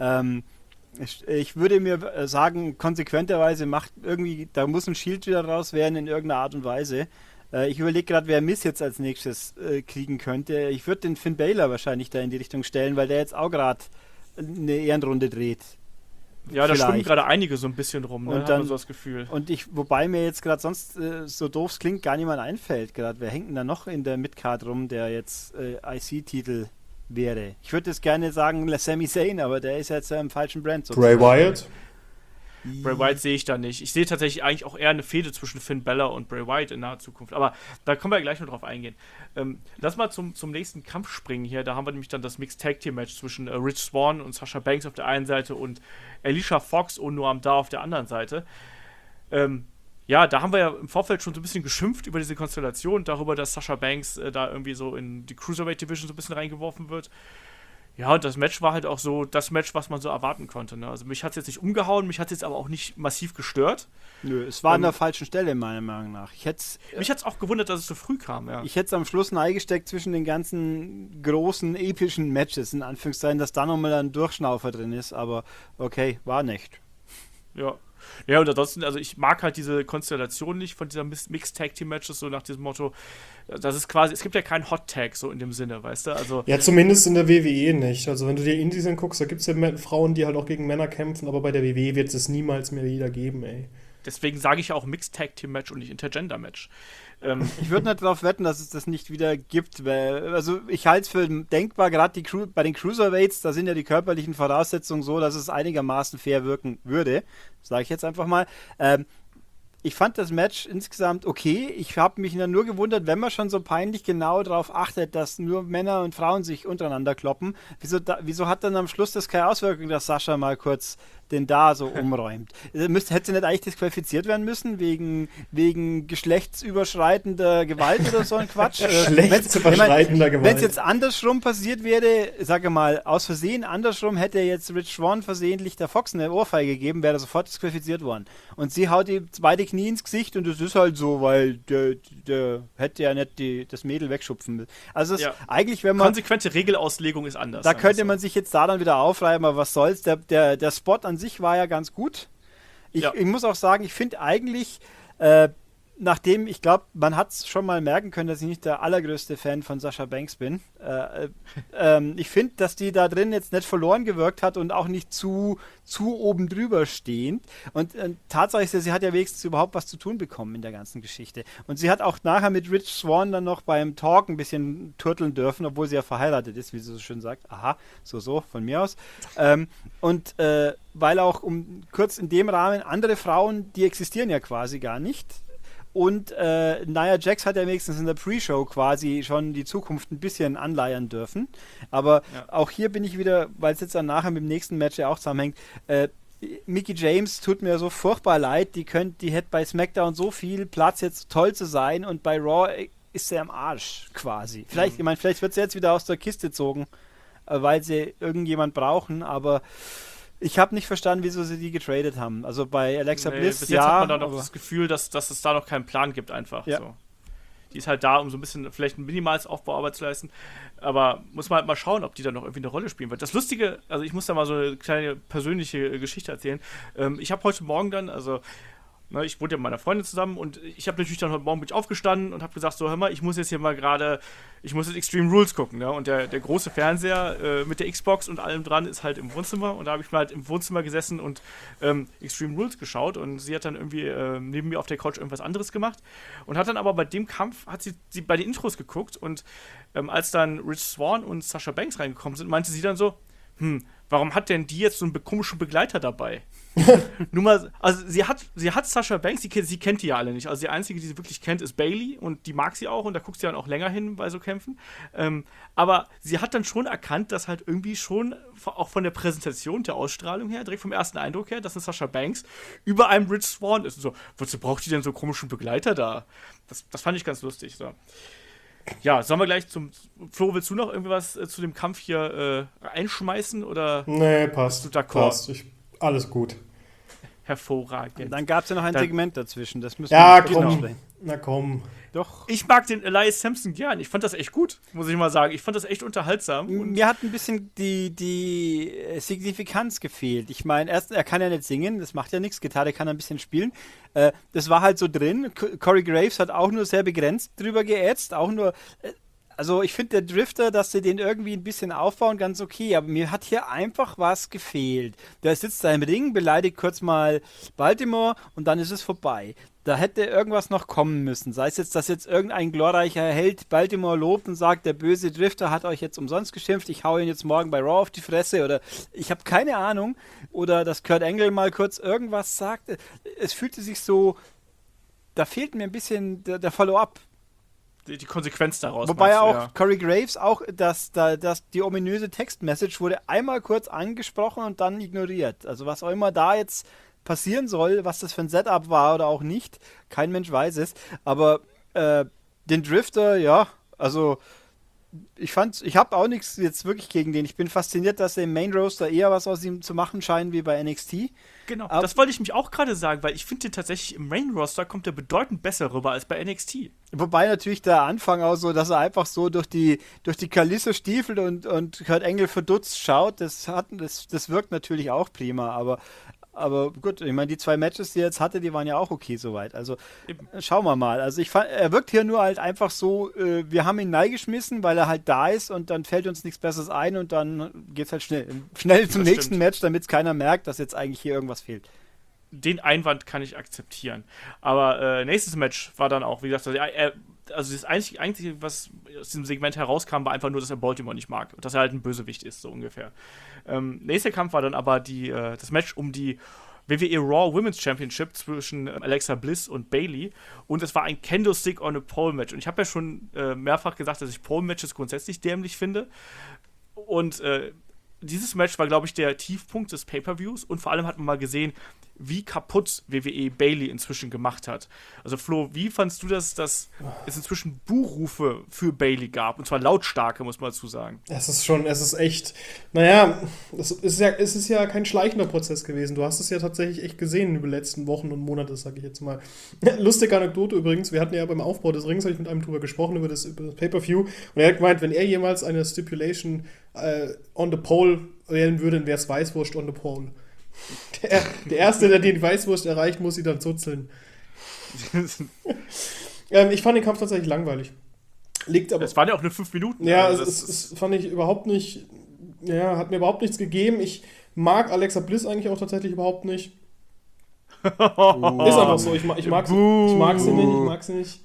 Ich würde mir sagen, konsequenterweise da muss ein Shield wieder raus werden in irgendeiner Art und Weise. Ich überlege gerade, wer Miz jetzt als nächstes kriegen könnte. Ich würde den Finn Balor wahrscheinlich da in die Richtung stellen, weil der jetzt auch gerade eine Ehrenrunde dreht. Ja, da schwimmen gerade einige so ein bisschen rum, ne? Und dann, hat man so das Gefühl. Und wobei mir jetzt gerade sonst, so doof es klingt, gar niemand einfällt gerade. Wer hängt denn da noch in der Midcard rum, der jetzt IC-Titel wäre? Ich würde jetzt gerne sagen Sami Zayn, aber der ist jetzt im falschen Brand. Bray Wyatt? Bray Wyatt sehe ich da nicht. Ich sehe tatsächlich eigentlich auch eher eine Fehde zwischen Finn Balor und Bray Wyatt in naher Zukunft. Aber da können wir ja gleich noch drauf eingehen. Lass mal zum nächsten Kampf springen hier. Da haben wir nämlich dann das Mixed Tag Team Match zwischen Rich Swann und Sasha Banks auf der einen Seite und Alicia Fox und Noam Dar auf der anderen Seite. Da haben wir ja im Vorfeld schon so ein bisschen geschimpft über diese Konstellation, darüber, dass Sasha Banks da irgendwie so in die Cruiserweight Division so ein bisschen reingeworfen wird. Ja, und das Match war halt auch so das Match, was man so erwarten konnte. Ne? Also mich hat es jetzt nicht umgehauen, mich hat es jetzt aber auch nicht massiv gestört. Nö, es war an der falschen Stelle, meiner Meinung nach. Mich hat es auch gewundert, dass es so früh kam, ja. Ich hätte es am Schluss eingesteckt zwischen den ganzen großen, epischen Matches, in Anführungszeichen, dass da nochmal ein Durchschnaufer drin ist, aber okay, war nicht. Ja. Ja, und ansonsten, also ich mag halt diese Konstellation nicht von dieser Mixed Tag Team Matches, so nach diesem Motto, das ist quasi, es gibt ja keinen Hot Tag, so in dem Sinne, weißt du, also... Ja, zumindest in der WWE nicht, also wenn du dir Indies anguckst, da gibt es ja Frauen, die halt auch gegen Männer kämpfen, aber bei der WWE wird es niemals mehr wieder geben, ey. Deswegen sage ich auch Mixed Tag Team Match und nicht Intergender Match. Ich würde nicht darauf wetten, dass es das nicht wieder gibt, weil, also ich halte es für denkbar, gerade bei den Cruiserweights, da sind ja die körperlichen Voraussetzungen so, dass es einigermaßen fair wirken würde, sage ich jetzt einfach mal. Ich fand das Match insgesamt okay. Ich habe mich nur gewundert, wenn man schon so peinlich genau darauf achtet, dass nur Männer und Frauen sich untereinander kloppen. Wieso hat dann am Schluss das keine Auswirkung, dass Sascha mal kurz den da so umräumt? Hätte sie nicht eigentlich disqualifiziert werden müssen wegen geschlechtsüberschreitender Gewalt oder so ein Quatsch? Geschlechtsüberschreitender Gewalt. Wenn es jetzt andersrum passiert wäre, sage mal, aus Versehen andersrum, hätte jetzt Rich Swann versehentlich der Fox eine Ohrfeige gegeben, wäre er sofort disqualifiziert worden. Und sie haut die beide Knie ins Gesicht und das ist halt so, weil der hätte ja nicht das Mädel wegschupfen müssen. Also eigentlich, wenn man... Konsequente Regelauslegung ist anders. Da könnte man sich jetzt da dann wieder aufreiben, aber was soll's. Der Spot an sich war ja ganz gut. Ich muss auch sagen, ich finde eigentlich, nachdem, ich glaube, man hat es schon mal merken können, dass ich nicht der allergrößte Fan von Sasha Banks bin. Ich finde, dass die da drin jetzt nicht verloren gewirkt hat und auch nicht zu oben drüber stehend. Und Tatsache ist ja, sie hat ja wenigstens überhaupt was zu tun bekommen in der ganzen Geschichte. Und sie hat auch nachher mit Rich Swann dann noch beim Talk ein bisschen turteln dürfen, obwohl sie ja verheiratet ist, wie sie so schön sagt. Aha, so, von mir aus. Weil auch kurz in dem Rahmen andere Frauen, die existieren ja quasi gar nicht. Und Nia Jax hat ja wenigstens in der Pre-Show quasi schon die Zukunft ein bisschen anleiern dürfen. Aber auch hier bin ich wieder, weil es jetzt dann nachher mit dem nächsten Match ja auch zusammenhängt, Mickie James tut mir so furchtbar leid. Die hätte bei SmackDown so viel Platz, jetzt toll zu sein, und bei Raw ist sie am Arsch quasi. Vielleicht wird sie jetzt wieder aus der Kiste gezogen, weil sie irgendjemand brauchen, aber ich habe nicht verstanden, wieso sie die getradet haben. Also bei Alexa Bliss, bis jetzt hat man da noch das Gefühl, dass es da noch keinen Plan gibt einfach. Ja. So. Die ist halt da, um so ein bisschen vielleicht ein minimales Aufbauarbeit zu leisten. Aber muss man halt mal schauen, ob die da noch irgendwie eine Rolle spielen wird. Das Lustige, also ich muss da mal so eine kleine persönliche Geschichte erzählen. Ich habe heute Morgen dann, ich wohne ja mit meiner Freundin zusammen, und ich habe natürlich dann heute Morgen aufgestanden und habe gesagt, so, hör mal, ich muss jetzt Extreme Rules gucken, ne? Und der große Fernseher mit der Xbox und allem dran ist halt im Wohnzimmer, und da habe ich mal halt im Wohnzimmer gesessen und Extreme Rules geschaut, und sie hat dann irgendwie neben mir auf der Couch irgendwas anderes gemacht und hat dann aber bei dem Kampf, hat sie bei den Intros geguckt, und als dann Rich Swann und Sasha Banks reingekommen sind, meinte sie dann so, warum hat denn die jetzt so einen komischen Begleiter dabei? Nur mal, also sie hat Sasha Banks, sie kennt die ja alle nicht. Also die einzige, die sie wirklich kennt, ist Bayley, und die mag sie auch, und da guckt sie dann auch länger hin bei so Kämpfen. Aber sie hat dann schon erkannt, dass halt irgendwie schon auch von der Präsentation, der Ausstrahlung her, direkt vom ersten Eindruck her, dass eine Sasha Banks über einem Rich Swann ist. Und so, wozu braucht die denn so einen komischen Begleiter da? Das fand ich ganz lustig. So. Ja, sollen wir gleich Flo, willst du noch irgendwas zu dem Kampf hier einschmeißen, oder? Nee, passt. Bist du d'accord? Passt. Alles gut. Hervorragend. Dann gab es ja noch ein Segment dazwischen. Das müssen wir genau. Na komm. Doch. Ich mag den Elias Sampson gern. Ich fand das echt gut, muss ich mal sagen. Ich fand das echt unterhaltsam. Und mir hat ein bisschen die Signifikanz gefehlt. Ich meine, erst, er kann ja nicht singen, das macht ja nichts. Gitarre kann er ein bisschen spielen. Das war halt so drin. Corey Graves hat auch nur sehr begrenzt drüber geätzt. Auch nur... Also ich finde, der Drifter, dass sie den irgendwie ein bisschen aufbauen, ganz okay, aber mir hat hier einfach was gefehlt. Der sitzt da im Ring, beleidigt kurz mal Baltimore, und dann ist es vorbei. Da hätte irgendwas noch kommen müssen. Sei es jetzt, dass jetzt irgendein glorreicher Held Baltimore lobt und sagt, der böse Drifter hat euch jetzt umsonst geschimpft, ich hau ihn jetzt morgen bei Raw auf die Fresse, oder ich habe keine Ahnung. Oder dass Kurt Angle mal kurz irgendwas sagt. Es fühlte sich so, da fehlt mir ein bisschen der Follow-up. Die Konsequenz daraus. Wobei auch Corey Graves, auch dass die ominöse Textmessage wurde einmal kurz angesprochen und dann ignoriert. Also was auch immer da jetzt passieren soll, was das für ein Setup war oder auch nicht, kein Mensch weiß es. Aber den Drifter, ja, also ich habe auch nichts jetzt wirklich gegen den. Ich bin fasziniert, dass er im Main Roster eher was aus ihm zu machen scheint wie bei NXT. Genau, das wollte ich mich auch gerade sagen, weil ich finde tatsächlich im Main Roster kommt er bedeutend besser rüber als bei NXT. Wobei natürlich der Anfang auch so, dass er einfach so durch die Kalisse stiefelt und Kurt Angle verdutzt schaut, das wirkt natürlich auch prima, aber gut, ich meine, die 2 Matches, die er jetzt hatte, die waren ja auch okay soweit. Also schauen wir mal. Also ich fand, er wirkt hier nur halt einfach so, wir haben ihn neigeschmissen, weil er halt da ist, und dann fällt uns nichts Besseres ein, und dann geht's halt schnell zum nächsten Match, damit es keiner merkt, dass jetzt eigentlich hier irgendwas fehlt. Den Einwand kann ich akzeptieren. Aber nächstes Match war dann auch, wie gesagt, also das Einzige, was aus diesem Segment herauskam, war einfach nur, dass er Baltimore nicht mag. Und dass er halt ein Bösewicht ist, so ungefähr. Nächster Kampf war dann aber das Match um die WWE Raw Women's Championship zwischen Alexa Bliss und Bayley. Und es war ein Candlestick on a Pole Match. Und ich habe ja schon mehrfach gesagt, dass ich Pole Matches grundsätzlich dämlich finde. Und dieses Match war, glaube ich, der Tiefpunkt des Pay-Per-Views. Und vor allem hat man mal gesehen, wie kaputt WWE Bayley inzwischen gemacht hat. Also Flo, wie fandst du das, dass es inzwischen Buhrufe für Bayley gab? Und zwar lautstarke, muss man dazu sagen. Es ist echt, naja, es ist ja kein schleichender Prozess gewesen. Du hast es ja tatsächlich echt gesehen über die letzten Wochen und Monate, sage ich jetzt mal. Lustige Anekdote übrigens, wir hatten ja beim Aufbau des Rings, habe ich mit einem drüber gesprochen, über das Pay-Per-View, und er hat gemeint, wenn er jemals eine Stipulation on the pole wählen würde, dann wäre es Weißwurst on the pole. Der Erste, der die Weißwurst erreicht, muss sie dann zuzeln. Ich fand den Kampf tatsächlich langweilig. Es waren ja auch nur 5 Minuten. Ja, also es fand ich überhaupt nicht, ja, hat mir überhaupt nichts gegeben. Ich mag Alexa Bliss eigentlich auch tatsächlich überhaupt nicht. Ist einfach so, ich mag sie nicht.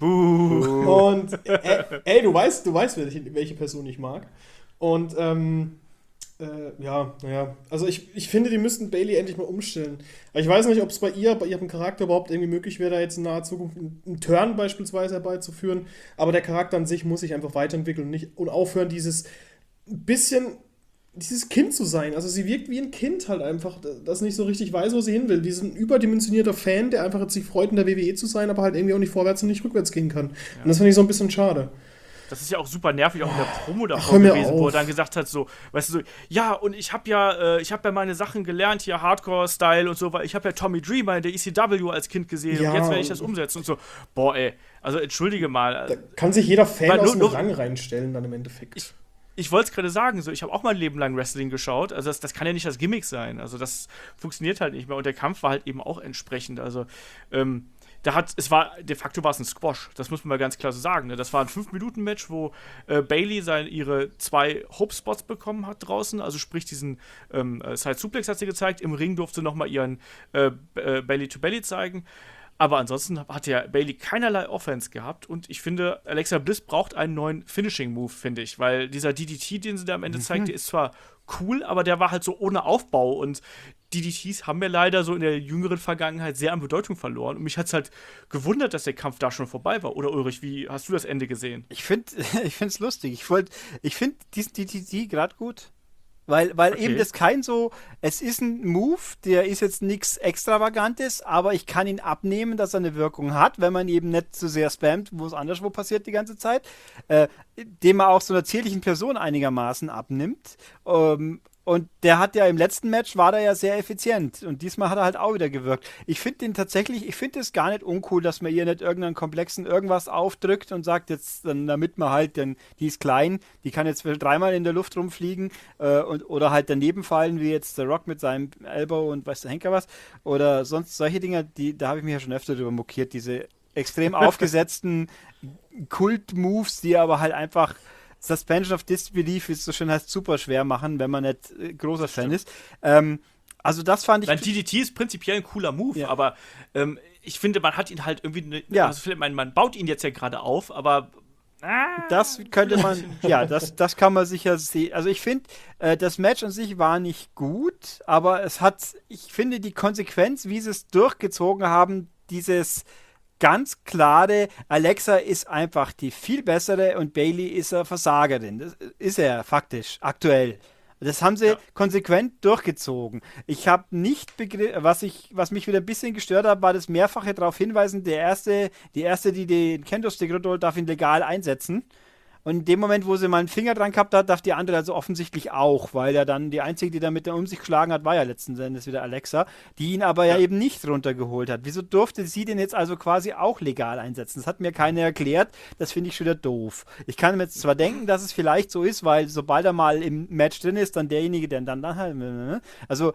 Und ey, du weißt, welche Person ich mag. Und naja. Also ich finde, die müssten Bayley endlich mal umstellen. Aber ich weiß nicht, ob es bei ihrem Charakter überhaupt irgendwie möglich wäre, da jetzt in naher Zukunft einen Turn beispielsweise herbeizuführen. Aber der Charakter an sich muss sich einfach weiterentwickeln und aufhören, dieses Kind zu sein. Also sie wirkt wie ein Kind halt einfach, das nicht so richtig weiß, wo sie hin will. Diesen überdimensionierter Fan, der einfach jetzt sich freut, in der WWE zu sein, aber halt irgendwie auch nicht vorwärts und nicht rückwärts gehen kann. Ja. Und das finde ich so ein bisschen schade. Das ist ja auch super nervig, auch in der Promo davor gewesen, wo er dann gesagt hat, so, weißt du, so, ja, und ich habe ja meine Sachen gelernt, hier Hardcore-Style und so, weil ich habe ja Tommy Dreamer in der ECW als Kind gesehen und jetzt werde ich das umsetzen und so. Boah, ey, also entschuldige mal. Da kann sich jeder Fan aus dem Rang reinstellen dann im Endeffekt. Ich wollte es gerade sagen, so, ich habe auch mein Leben lang Wrestling geschaut, also das kann ja nicht das Gimmick sein, also das funktioniert halt nicht mehr und der Kampf war halt eben auch entsprechend, also, de facto war es ein Squash, das muss man mal ganz klar so sagen. Ne? Das war ein 5-Minuten-Match, wo Bayley ihre 2 Hope-Spots bekommen hat draußen, also sprich diesen Side-Suplex hat sie gezeigt, im Ring durfte nochmal ihren Belly-to-Belly zeigen, aber ansonsten hat ja Bayley keinerlei Offense gehabt und ich finde, Alexa Bliss braucht einen neuen Finishing-Move, finde ich, weil dieser DDT, den sie da am Ende zeigt, der ist zwar cool, aber der war halt so ohne Aufbau und DDTs haben mir leider so in der jüngeren Vergangenheit sehr an Bedeutung verloren und mich hat es halt gewundert, dass der Kampf da schon vorbei war. Oder Ulrich, wie hast du das Ende gesehen? Ich finde es lustig. Ich finde diesen DDT gerade gut. Weil eben das es ist ein Move, der ist jetzt nichts Extravagantes, aber ich kann ihn abnehmen, dass er eine Wirkung hat, wenn man eben nicht zu sehr spammt, wo es anderswo passiert die ganze Zeit, den man auch so einer zierlichen Person einigermaßen abnimmt. Und der hat ja im letzten Match war der ja sehr effizient und diesmal hat er halt auch wieder gewirkt. Ich finde es gar nicht uncool, dass man ihr nicht irgendeinen komplexen irgendwas aufdrückt und sagt jetzt, dann, damit man halt, denn die ist klein, die kann jetzt 3-mal in der Luft rumfliegen oder halt daneben fallen, wie jetzt The Rock mit seinem Elbow und weiß der Henker was. Oder sonst solche Dinge, da habe ich mich ja schon öfter drüber mokiert, diese extrem aufgesetzten Kult-Moves, die aber halt einfach Suspension of Disbelief, wie es so schön heißt, super schwer machen, wenn man nicht großer Fan ist. Also das fand ich... DDT ist prinzipiell ein cooler Move, aber ich finde, man hat ihn halt irgendwie... Man baut ihn jetzt ja gerade auf, aber... Das könnte man... das kann man sicher sehen. Also ich finde, das Match an sich war nicht gut, aber ich finde die Konsequenz, wie sie es durchgezogen haben, dieses... ganz klare, Alexa ist einfach die viel bessere und Bayley ist eine Versagerin. Das ist er faktisch, aktuell. Das haben sie konsequent durchgezogen. Ich habe nicht begriffen, was mich wieder ein bisschen gestört hat, war das mehrfache darauf hinweisen, die erste, die den Kendo-Stick runterholt, darf ihn legal einsetzen. Und in dem Moment, wo sie mal einen Finger dran gehabt hat, darf die andere also offensichtlich auch, weil ja dann die Einzige, die damit um sich geschlagen hat, war ja letzten Endes wieder Alexa, die ihn aber ja eben nicht runtergeholt hat. Wieso durfte sie den jetzt also quasi auch legal einsetzen? Das hat mir keiner erklärt, das finde ich schon wieder doof. Ich kann mir jetzt zwar denken, dass es vielleicht so ist, weil sobald er mal im Match drin ist, dann derjenige, der dann halt, also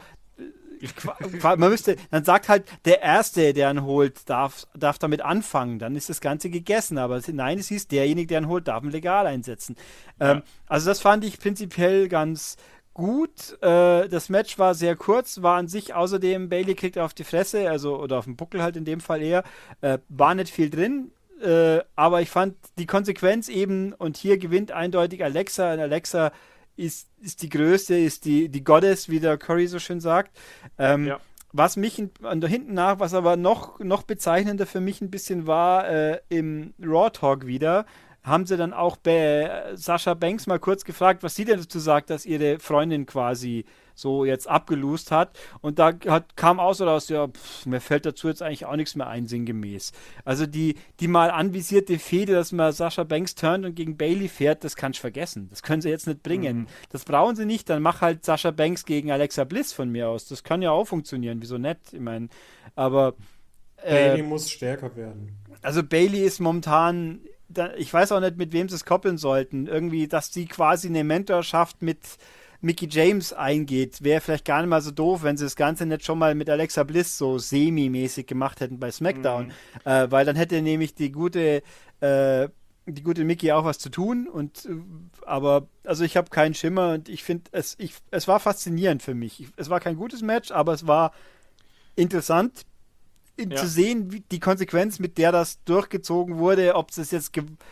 dann sagt halt, der Erste, der ihn holt, darf damit anfangen, dann ist das Ganze gegessen, aber nein, es hieß, derjenige, der ihn holt, darf ihn legal einsetzen. Also das fand ich prinzipiell ganz gut. Das Match war sehr kurz, war an sich außerdem, Bayley kriegt auf die Fresse, oder auf den Buckel halt in dem Fall eher, war nicht viel drin, aber ich fand die Konsequenz eben, und hier gewinnt eindeutig Alexa, und Alexa ist die Größte, ist die Goddess, wie der Curry so schön sagt. Was mich hinten nach, was aber noch bezeichnender für mich ein bisschen war, im Raw Talk wieder, haben sie dann auch bei Sasha Banks mal kurz gefragt, was sie denn dazu sagt, dass ihre Freundin quasi so jetzt abgelost hat. Und da kam aus, mir fällt dazu jetzt eigentlich auch nichts mehr ein, sinngemäß. Also die mal anvisierte Fehde, dass man Sasha Banks turnt und gegen Bayley fährt, das kannst du vergessen. Das können sie jetzt nicht bringen. Das brauchen sie nicht, dann mach halt Sasha Banks gegen Alexa Bliss von mir aus. Das kann ja auch funktionieren, wieso nicht? Ich meine, aber Bayley muss stärker werden. Also Bayley ist momentan, ich weiß auch nicht, mit wem sie es koppeln sollten. Irgendwie, dass sie quasi eine Mentorschaft mit Mickie James eingeht, wäre vielleicht gar nicht mal so doof, wenn sie das Ganze nicht schon mal mit Alexa Bliss so semi-mäßig gemacht hätten bei SmackDown. Weil dann hätte nämlich die gute Mickie auch was zu tun. Aber ich habe keinen Schimmer und ich finde, es war faszinierend für mich. Es war kein gutes Match, aber es war interessant zu sehen, wie die Konsequenz, mit der das durchgezogen wurde, ob es jetzt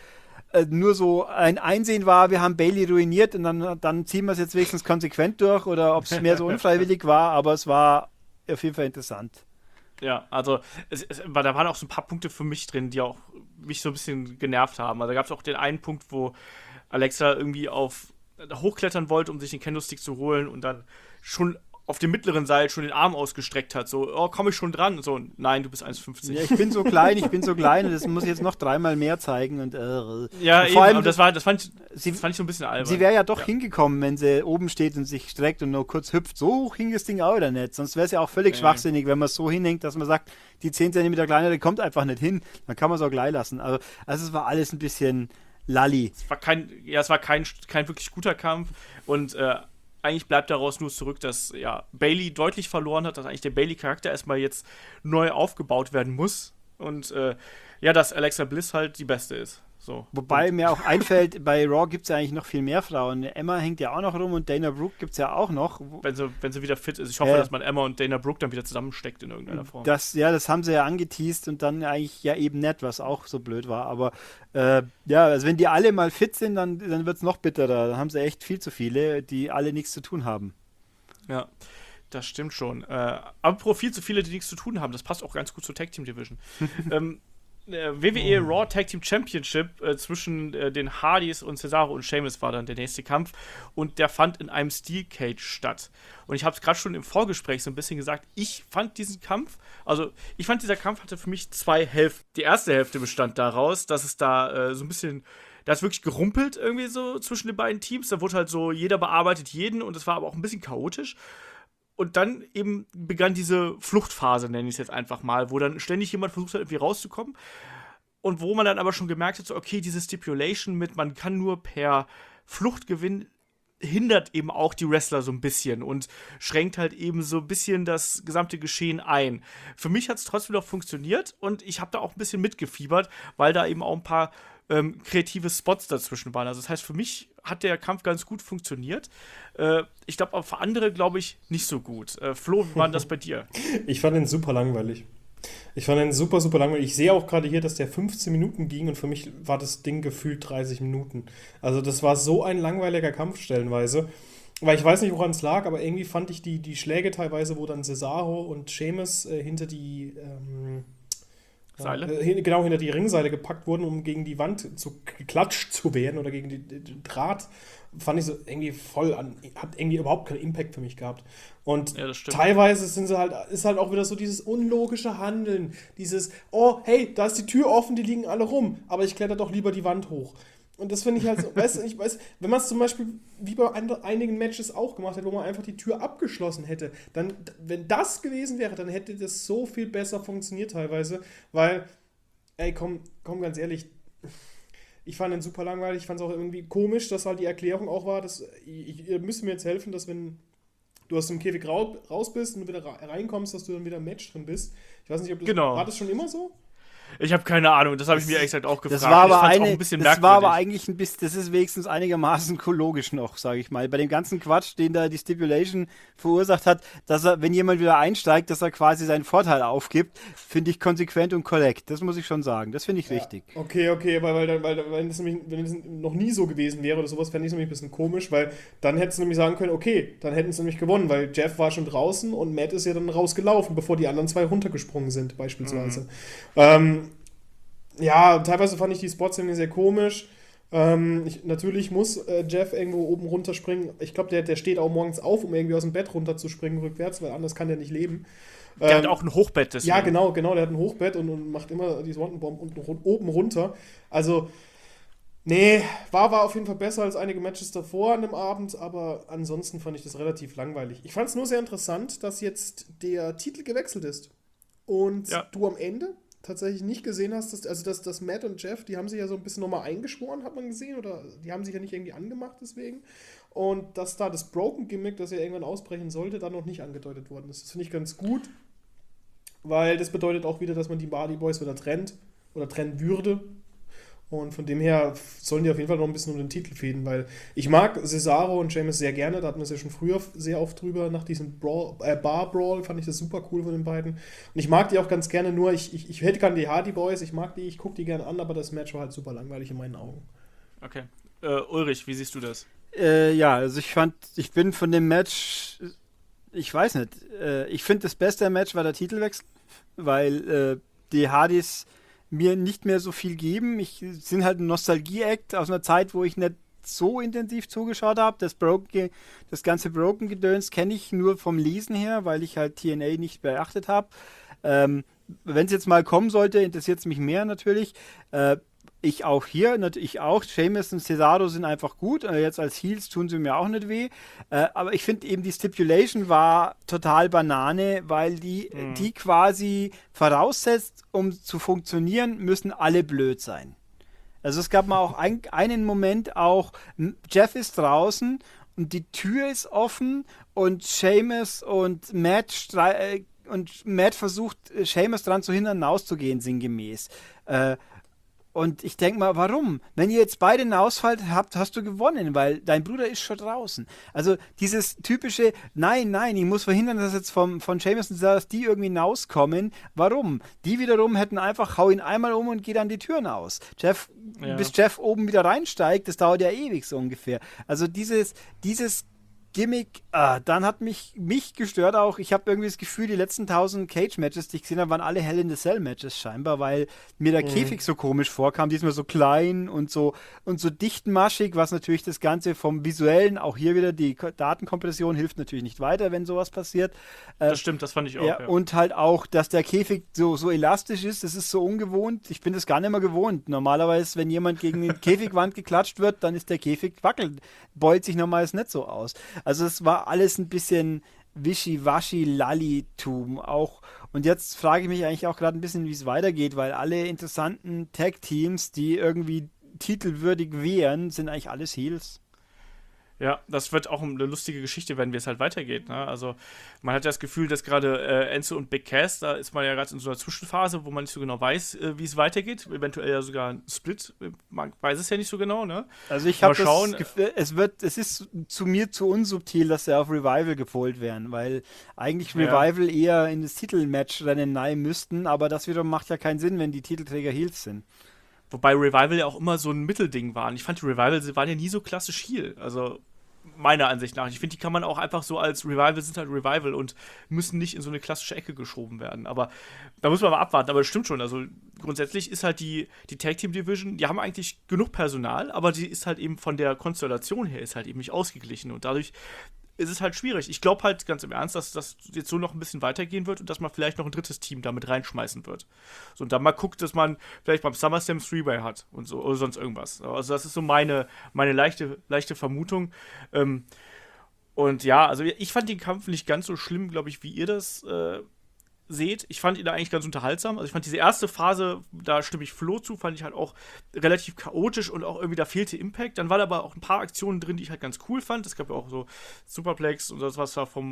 nur so ein Einsehen war, wir haben Bayley ruiniert und dann ziehen wir es jetzt wenigstens konsequent durch oder ob es mehr so unfreiwillig war, aber es war auf jeden Fall interessant. Ja, also da waren auch so ein paar Punkte für mich drin, die auch mich so ein bisschen genervt haben. Also da gab es auch den einen Punkt, wo Alexa irgendwie hochklettern wollte, um sich den Kendo-Stick zu holen und dann schon auf dem mittleren Seil schon den Arm ausgestreckt hat. So, oh, komme ich schon dran? So, nein, du bist 1,50. Ja, ich bin so klein und das muss ich jetzt noch 3-mal mehr zeigen. Und, ja, und vor allem, das fand ich so ein bisschen albern. Sie wäre ja doch hingekommen, wenn sie oben steht und sich streckt und nur kurz hüpft. So hoch hing das Ding auch wieder nicht. Sonst wäre es ja auch völlig schwachsinnig, wenn man es so hinhängt, dass man sagt, die 10 cm kleinere kommt einfach nicht hin. Dann kann man es auch gleich lassen. Also es war alles ein bisschen lalli. Es war kein wirklich guter Kampf und eigentlich bleibt daraus nur zurück, dass Bayley deutlich verloren hat, dass eigentlich der Bayley-Charakter erstmal jetzt neu aufgebaut werden muss und dass Alexa Bliss halt die Beste ist. So. Wobei mir auch einfällt, bei Raw gibt es ja eigentlich noch viel mehr Frauen. Emma hängt ja auch noch rum und Dana Brooke gibt es ja auch noch. Wenn sie wieder fit ist. Ich hoffe, dass man Emma und Dana Brooke dann wieder zusammensteckt in irgendeiner Form. Das haben sie ja angeteased und dann eigentlich ja eben nicht, was auch so blöd war. Aber also wenn die alle mal fit sind, dann wird es noch bitterer. Dann haben sie echt viel zu viele, die alle nichts zu tun haben. Ja, das stimmt schon. Aber viel zu viele, die nichts zu tun haben. Das passt auch ganz gut zur Tag Team Division. WWE Raw Tag Team Championship zwischen den Hardys und Cesaro und Sheamus war dann der nächste Kampf und der fand in einem Steel Cage statt. Und ich habe es gerade schon im Vorgespräch so ein bisschen gesagt, ich fand dieser Kampf hatte für mich 2 Hälften. Die erste Hälfte bestand daraus, dass es da so ein bisschen, da ist wirklich gerumpelt irgendwie so zwischen den beiden Teams, da wurde halt so, jeder bearbeitet jeden und es war aber auch ein bisschen chaotisch. Und dann eben begann diese Fluchtphase, nenne ich es jetzt einfach mal, wo dann ständig jemand versucht hat, irgendwie rauszukommen. Und wo man dann aber schon gemerkt hat, so, okay, diese Stipulation mit, man kann nur per Fluchtgewinn, hindert eben auch die Wrestler so ein bisschen und schränkt halt eben so ein bisschen das gesamte Geschehen ein. Für mich hat es trotzdem noch funktioniert und ich habe da auch ein bisschen mitgefiebert, weil da eben auch ein paar kreative Spots dazwischen waren. Also das heißt, für mich hat der Kampf ganz gut funktioniert. Ich glaube, aber für andere, glaube ich, nicht so gut. Flo, wie war denn das bei dir? Ich fand ihn super langweilig. Ich fand ihn super, super langweilig. Ich sehe auch gerade hier, dass der 15 Minuten ging und für mich war das Ding gefühlt 30 Minuten. Also das war so ein langweiliger Kampf stellenweise. Weil ich weiß nicht, woran es lag, aber irgendwie fand ich die Schläge teilweise, wo dann Cesaro und Sheamus hinter die Seile? Hinter die Ringseile gepackt wurden, um gegen die Wand geklatscht zu werden oder gegen den Draht, fand ich so irgendwie hat irgendwie überhaupt keinen Impact für mich gehabt. Und teilweise ist halt auch wieder so dieses unlogische Handeln, dieses, oh, hey, da ist die Tür offen, die liegen alle rum, aber ich kletter doch lieber die Wand hoch. Und das finde ich halt so, wenn man es zum Beispiel wie bei einigen Matches auch gemacht hätte, wo man einfach die Tür abgeschlossen hätte, dann, wenn das gewesen wäre, dann hätte das so viel besser funktioniert teilweise, weil, ey, komm ganz ehrlich, ich fand den super langweilig, ich fand es auch irgendwie komisch, dass halt die Erklärung auch war, dass ihr müsst mir jetzt helfen, dass wenn du aus dem Käfig raus bist und wieder reinkommst, dass du dann wieder im Match drin bist. Ich weiß nicht, war das schon immer so? Ich habe keine Ahnung, das habe ich mir ehrlich gesagt auch gefragt. Das war aber eigentlich ein bisschen, das ist wenigstens einigermaßen logisch noch, sage ich mal. Bei dem ganzen Quatsch, den da die Stipulation verursacht hat, dass er, wenn jemand wieder einsteigt, dass er quasi seinen Vorteil aufgibt, finde ich konsequent und korrekt. Das muss ich schon sagen. Das finde ich richtig. Okay, weil das nämlich, wenn es noch nie so gewesen wäre oder sowas, fände ich es nämlich ein bisschen komisch, weil dann hättest du nämlich sagen können, okay, dann hätten sie nämlich gewonnen, weil Jeff war schon draußen und Matt ist ja dann rausgelaufen, bevor die anderen 2 runtergesprungen sind, beispielsweise. Ja, teilweise fand ich die Spots irgendwie sehr komisch. Natürlich muss Jeff irgendwo oben runterspringen. Ich glaube, der steht auch morgens auf, um irgendwie aus dem Bett runterzuspringen rückwärts, weil anders kann der nicht leben. Der hat auch ein Hochbett. Deswegen. Ja, genau, der hat ein Hochbett und macht immer die Swanton-Bomb oben runter. Also, nee, war auf jeden Fall besser als einige Matches davor an dem Abend, aber ansonsten fand ich das relativ langweilig. Ich fand es nur sehr interessant, dass jetzt der Titel gewechselt ist. Und du am Ende tatsächlich nicht gesehen hast, dass Matt und Jeff, die haben sich ja so ein bisschen nochmal eingeschworen, hat man gesehen, oder die haben sich ja nicht irgendwie angemacht deswegen. Und dass da das Broken-Gimmick, das ja irgendwann ausbrechen sollte, dann noch nicht angedeutet worden ist. Das finde ich ganz gut, weil das bedeutet auch wieder, dass man die Hardy Boys wieder trennt oder trennen würde. Und von dem her sollen die auf jeden Fall noch ein bisschen um den Titel fehden, weil ich mag Cesaro und Sheamus sehr gerne, da hatten wir es ja schon früher sehr oft drüber, nach diesem Bar-Brawl fand ich das super cool von den beiden. Und ich mag die auch ganz gerne, nur ich hätte gerne die Hardy Boys, ich mag die, ich gucke die gerne an, aber das Match war halt super langweilig in meinen Augen. Okay. Ulrich, wie siehst du das? Ja, also ich bin von dem Match, ich weiß nicht, ich finde das beste Match war der Titelwechsel, weil die Hardys mir nicht mehr so viel geben. Sind halt ein Nostalgie-Act aus einer Zeit, wo ich nicht so intensiv zugeschaut habe. Das ganze Broken-Gedöns kenne ich nur vom Lesen her, weil ich halt TNA nicht beachtet habe. Wenn es jetzt mal kommen sollte, interessiert es mich mehr natürlich. Ich auch hier, natürlich auch. Sheamus und Cesaro sind einfach gut. Jetzt als Heels tun sie mir auch nicht weh. Aber ich finde eben, die Stipulation war total Banane, weil die quasi voraussetzt, um zu funktionieren, müssen alle blöd sein. Also es gab mal auch einen Moment auch, Jeff ist draußen und die Tür ist offen und Sheamus und Matt versucht, Sheamus dran zu hindern, rauszugehen, sinngemäß. Und ich denke mal, warum? Wenn ihr jetzt beide einen Ausfall habt, hast du gewonnen, weil dein Bruder ist schon draußen. Also dieses typische, nein, ich muss verhindern, dass jetzt von Sheamus und Cesaro, dass die irgendwie hinauskommen. Warum? Die wiederum hätten einfach, hau ihn einmal um und geh dann die Türen aus. Bis Jeff oben wieder reinsteigt, das dauert ja ewig so ungefähr. Also dieses Gimmick, dann hat mich gestört auch. Ich habe irgendwie das Gefühl, die letzten 1000 Cage-Matches, die ich gesehen habe, waren alle Hell in the Cell-Matches scheinbar, weil mir der Käfig so komisch vorkam. Diesmal so klein und so dichtmaschig, was natürlich das Ganze vom Visuellen, auch hier wieder die Datenkompression hilft natürlich nicht weiter, wenn sowas passiert. Das stimmt, das fand ich auch. Ja. Und halt auch, dass der Käfig so elastisch ist, das ist so ungewohnt. Ich bin das gar nicht mehr gewohnt. Normalerweise, wenn jemand gegen die Käfigwand geklatscht wird, dann ist der Käfig wackelt. Beult sich normalerweise nicht so aus. Also es war alles ein bisschen Wischi-Waschi-Lallitum auch. Und jetzt frage ich mich eigentlich auch gerade ein bisschen, wie es weitergeht, weil alle interessanten Tag-Teams, die irgendwie titelwürdig wären, sind eigentlich alles Heels. Ja, das wird auch eine lustige Geschichte werden, wie es halt weitergeht. Ne? Also man hat ja das Gefühl, dass gerade Enzo und Big Cass, da ist man ja gerade in so einer Zwischenphase, wo man nicht so genau weiß, wie es weitergeht. Eventuell ja sogar ein Split, man weiß es ja nicht so genau. Ne? Also ich habe das Gefühl, es ist zu unsubtil, dass sie auf Revival gepolt werden, weil eigentlich Revival eher in das Titelmatch rennen rein müssten, aber das wiederum macht ja keinen Sinn, wenn die Titelträger Heels sind. Wobei Revival ja auch immer so ein Mittelding waren. Ich fand, die Revival waren ja nie so klassisch Heel. Also meiner Ansicht nach. Ich finde, die kann man auch einfach so als Revival sind halt Revival und müssen nicht in so eine klassische Ecke geschoben werden. Aber da muss man mal abwarten. Aber das stimmt schon. Also grundsätzlich ist halt die Tag Team Division, die haben eigentlich genug Personal, aber die ist halt eben von der Konstellation her ist halt eben nicht ausgeglichen. Und dadurch ist es halt schwierig. Ich glaube halt ganz im Ernst, dass das jetzt so noch ein bisschen weitergehen wird und dass man vielleicht noch ein drittes Team damit reinschmeißen wird. So, und dann mal guckt, dass man vielleicht beim SummerSlam 3-Way hat und so oder sonst irgendwas. Also das ist so meine leichte Vermutung. Und ja, also ich fand den Kampf nicht ganz so schlimm, glaube ich, wie ihr das seht. Ich fand ihn da eigentlich ganz unterhaltsam. Also ich fand diese erste Phase, da stimme ich Flo zu, fand ich halt auch relativ chaotisch und auch irgendwie, da fehlte Impact. Dann waren aber auch ein paar Aktionen drin, die ich halt ganz cool fand. Es gab ja auch so Superplex und das, was da vom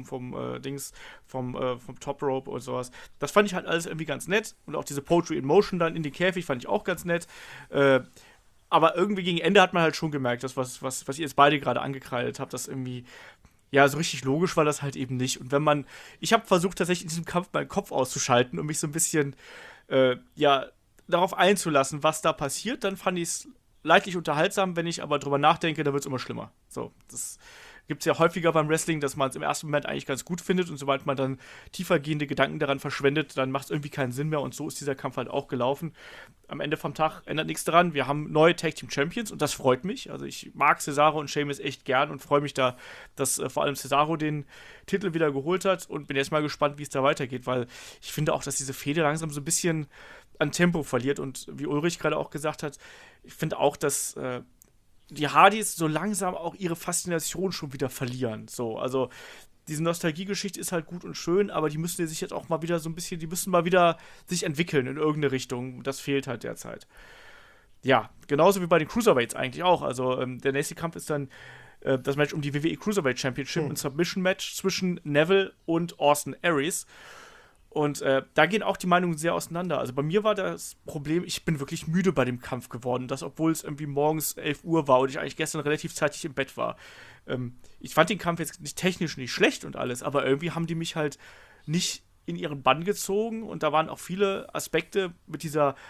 Top Rope und sowas. Das fand ich halt alles irgendwie ganz nett. Und auch diese Poetry in Motion dann in die Käfig fand ich auch ganz nett. Aber irgendwie gegen Ende hat man halt schon gemerkt, dass was ihr jetzt beide gerade angekreidet habt, dass irgendwie ja, so richtig logisch war das halt eben nicht. Und ich habe versucht tatsächlich in diesem Kampf meinen Kopf auszuschalten und mich so ein bisschen, darauf einzulassen, was da passiert. Dann fand ich es leidlich unterhaltsam, wenn ich aber drüber nachdenke, dann wird es immer schlimmer. So, das gibt es ja häufiger beim Wrestling, dass man es im ersten Moment eigentlich ganz gut findet und sobald man dann tiefergehende Gedanken daran verschwendet, dann macht es irgendwie keinen Sinn mehr und so ist dieser Kampf halt auch gelaufen. Am Ende vom Tag ändert nichts daran. Wir haben neue Tag Team Champions und das freut mich. Also ich mag Cesaro und Sheamus echt gern und freue mich da, dass vor allem Cesaro den Titel wieder geholt hat und bin jetzt mal gespannt, wie es da weitergeht, weil ich finde auch, dass diese Fehde langsam so ein bisschen an Tempo verliert und wie Ulrich gerade auch gesagt hat, ich finde auch, dass die Hardys so langsam auch ihre Faszination schon wieder verlieren. So, also diese Nostalgie-Geschichte ist halt gut und schön, aber die müssen sich jetzt auch mal wieder so ein bisschen, die müssen mal wieder sich entwickeln in irgendeine Richtung. Das fehlt halt derzeit. Ja, genauso wie bei den Cruiserweights eigentlich auch. Also der nächste Kampf ist dann das Match um die WWE Cruiserweight Championship, ein Submission-Match zwischen Neville und Austin Aries. Und da gehen auch die Meinungen sehr auseinander. Also bei mir war das Problem, ich bin wirklich müde bei dem Kampf geworden. Das, obwohl es irgendwie morgens 11 Uhr war und ich eigentlich gestern relativ zeitig im Bett war. Ich fand den Kampf jetzt nicht technisch nicht schlecht und alles, aber irgendwie haben die mich halt nicht in ihren Bann gezogen. Und da waren auch viele Aspekte mit dieser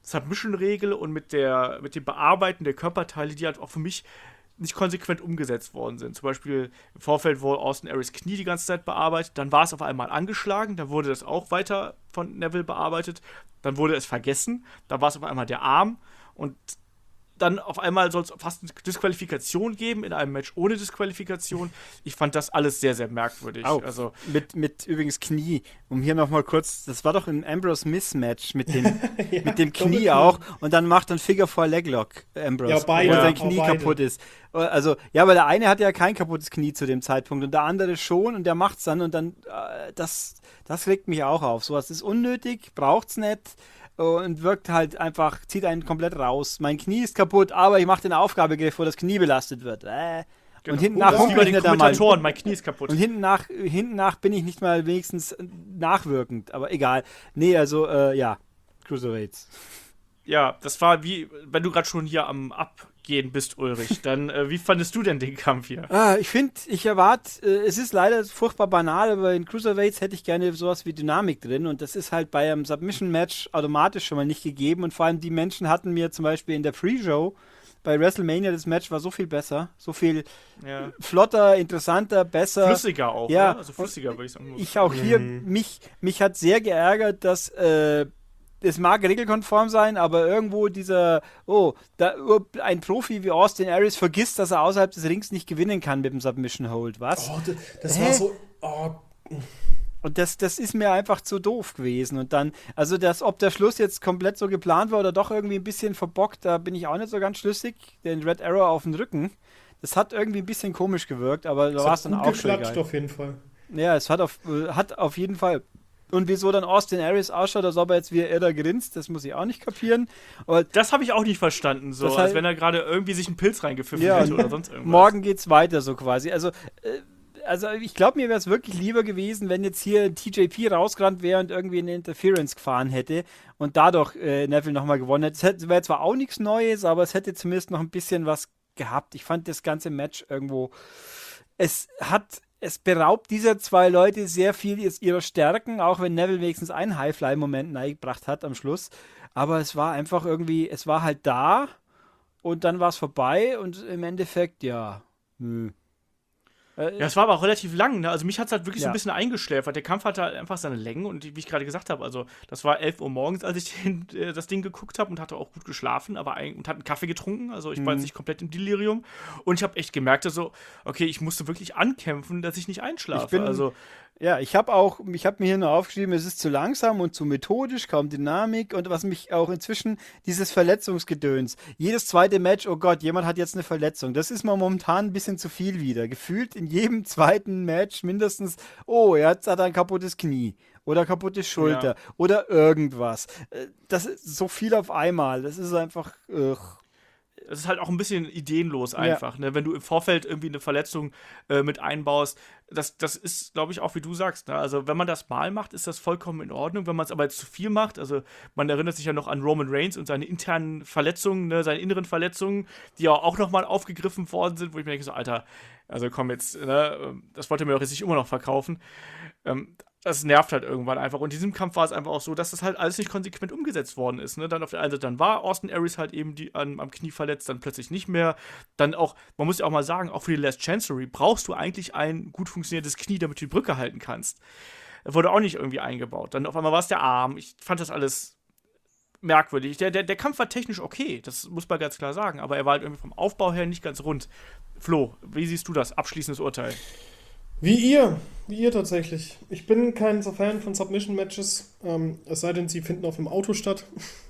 Submission-Regel und mit dem Bearbeiten der Körperteile, die halt auch für mich nicht konsequent umgesetzt worden sind. Zum Beispiel im Vorfeld wurde Austin Aries Knie die ganze Zeit bearbeitet, dann war es auf einmal angeschlagen, dann wurde das auch weiter von Neville bearbeitet, dann wurde es vergessen, dann war es auf einmal der Arm und dann auf einmal soll es fast eine Disqualifikation geben in einem Match ohne Disqualifikation. Ich fand das alles sehr, sehr merkwürdig. Auch also mit übrigens Knie, um hier nochmal kurz, das war doch ein Ambrose Mismatch mit dem, Ja, mit dem Knie auch und dann macht ein Figure 4 Leglock Ambrose, Ja, beide, wo sein aber Knie beide. kaputt ist. Also, ja, aber der eine hatte ja kein kaputtes Knie zu dem Zeitpunkt und der andere schon und der macht's dann und dann, das regt mich auch auf. Sowas ist unnötig, braucht's nicht. Und wirkt halt einfach, zieht einen komplett raus. Mein Knie ist kaputt, aber ich mache den Aufgabegriff, wo das Knie belastet wird. genau. Und hinten nach Ja, humpel Wie bei ich den nicht einmal. Kommentatoren, mein Knie ist kaputt. Und hinten nach bin ich nicht mal wenigstens nachwirkend, aber egal. Nee, also, ja, Cruiserweights. Ja, das war wie, wenn du gerade schon hier am Abgehen bist, Ulrich, dann wie fandest du denn den Kampf hier? Ich erwarte, es ist leider furchtbar banal, aber in Cruiserweights hätte ich gerne sowas wie Dynamik drin und das ist halt bei einem Submission-Match automatisch schon mal nicht gegeben und vor allem die Menschen hatten mir zum Beispiel in der Pre-Show bei WrestleMania, das Match war so viel besser, so viel Ja. flotter, interessanter, besser. Flüssiger auch, Ja, ne? Also flüssiger, würde ich sagen. Ich auch hier, mich hat sehr geärgert, dass es mag regelkonform sein, aber irgendwo ein Profi wie Austin Aries vergisst, dass er außerhalb des Rings nicht gewinnen kann mit dem Submission Hold, was? Oh, das war so. Oh, Und das ist mir einfach zu doof gewesen. Und dann, also ob der Schluss jetzt komplett so geplant war oder doch irgendwie ein bisschen verbockt, da bin ich auch nicht so ganz schlüssig. Den Red Arrow auf den Rücken, das hat irgendwie ein bisschen komisch gewirkt, aber da war es dann auch schon geklatscht geil. auf jeden Fall. Ja, es hat auf jeden Fall. Und wieso dann Austin Aries ausschaut, als ob er jetzt wie Irrer grinst, das muss ich auch nicht kapieren. Aber Das habe ich auch nicht verstanden, so, Das als halt- wenn er gerade irgendwie sich einen Pilz reingepfiffen Ja, hätte oder sonst irgendwas. morgen geht's weiter so quasi. Also ich glaube, mir wäre es wirklich lieber gewesen, wenn jetzt hier TJP rausgerannt wäre und irgendwie eine Interference gefahren hätte und dadurch Neville nochmal gewonnen hätte. Es wäre zwar auch nichts Neues, aber es hätte zumindest noch ein bisschen was gehabt. Ich fand das ganze Match irgendwo, es beraubt dieser zwei Leute sehr viel ihrer Stärken, auch wenn Neville wenigstens einen Highfly-Moment eingebracht hat am Schluss. Aber es war einfach irgendwie, es war halt da und dann war es vorbei und im Endeffekt, ja. Ja, es war aber auch relativ lang, ne? Also mich hat es halt wirklich so Ja. ein bisschen eingeschläfert. Der Kampf hatte halt einfach seine Längen und wie ich gerade gesagt habe, also das war 11 Uhr morgens, als ich das Ding geguckt habe und hatte auch gut geschlafen, und hatte einen Kaffee getrunken, also ich war jetzt nicht komplett im Delirium und ich habe echt gemerkt, so, okay, ich musste wirklich ankämpfen, dass ich nicht einschlafe. Ja, ich habe mir hier nur aufgeschrieben, es ist zu langsam und zu methodisch, kaum Dynamik und was mich auch inzwischen, dieses Verletzungsgedöns. Jedes zweite Match, oh Gott, jemand hat jetzt eine Verletzung. Das ist mir momentan ein bisschen zu viel wieder. Gefühlt in jedem zweiten Match mindestens, oh, jetzt hat er ein kaputtes Knie oder kaputte Schulter oder irgendwas. Das ist so viel auf einmal. Das ist einfach, es ist halt auch ein bisschen ideenlos einfach, ne? Wenn du im Vorfeld irgendwie eine Verletzung mit einbaust. Das ist, glaube ich, auch wie du sagst, ne? Also wenn man das mal macht, ist das vollkommen in Ordnung. Wenn man es aber jetzt zu viel macht, also man erinnert sich ja noch an Roman Reigns und seine internen Verletzungen, ne? Seine inneren Verletzungen, die ja auch nochmal aufgegriffen worden sind, wo ich mir denke so, Alter, also komm jetzt, ne? Das wollte mir doch jetzt nicht immer noch verkaufen. Das nervt halt irgendwann einfach. Und in diesem Kampf war es einfach auch so, dass das halt alles nicht konsequent umgesetzt worden ist. Ne? Dann auf der einen Seite, dann war Austin Aries halt eben am Knie verletzt, dann plötzlich nicht mehr. Dann auch, man muss ja auch mal sagen, auch für die Last Chancery brauchst du eigentlich ein gut funktionierendes Knie, damit du die Brücke halten kannst. Das wurde auch nicht irgendwie eingebaut. Dann auf einmal war es der Arm. Ich fand das alles merkwürdig. Der Kampf war technisch okay, das muss man ganz klar sagen, aber er war halt irgendwie vom Aufbau her nicht ganz rund. Flo, wie siehst du das? Abschließendes Urteil. Wie ihr tatsächlich. Ich bin kein so Fan von Submission-Matches, es sei denn, sie finden auf dem Auto statt.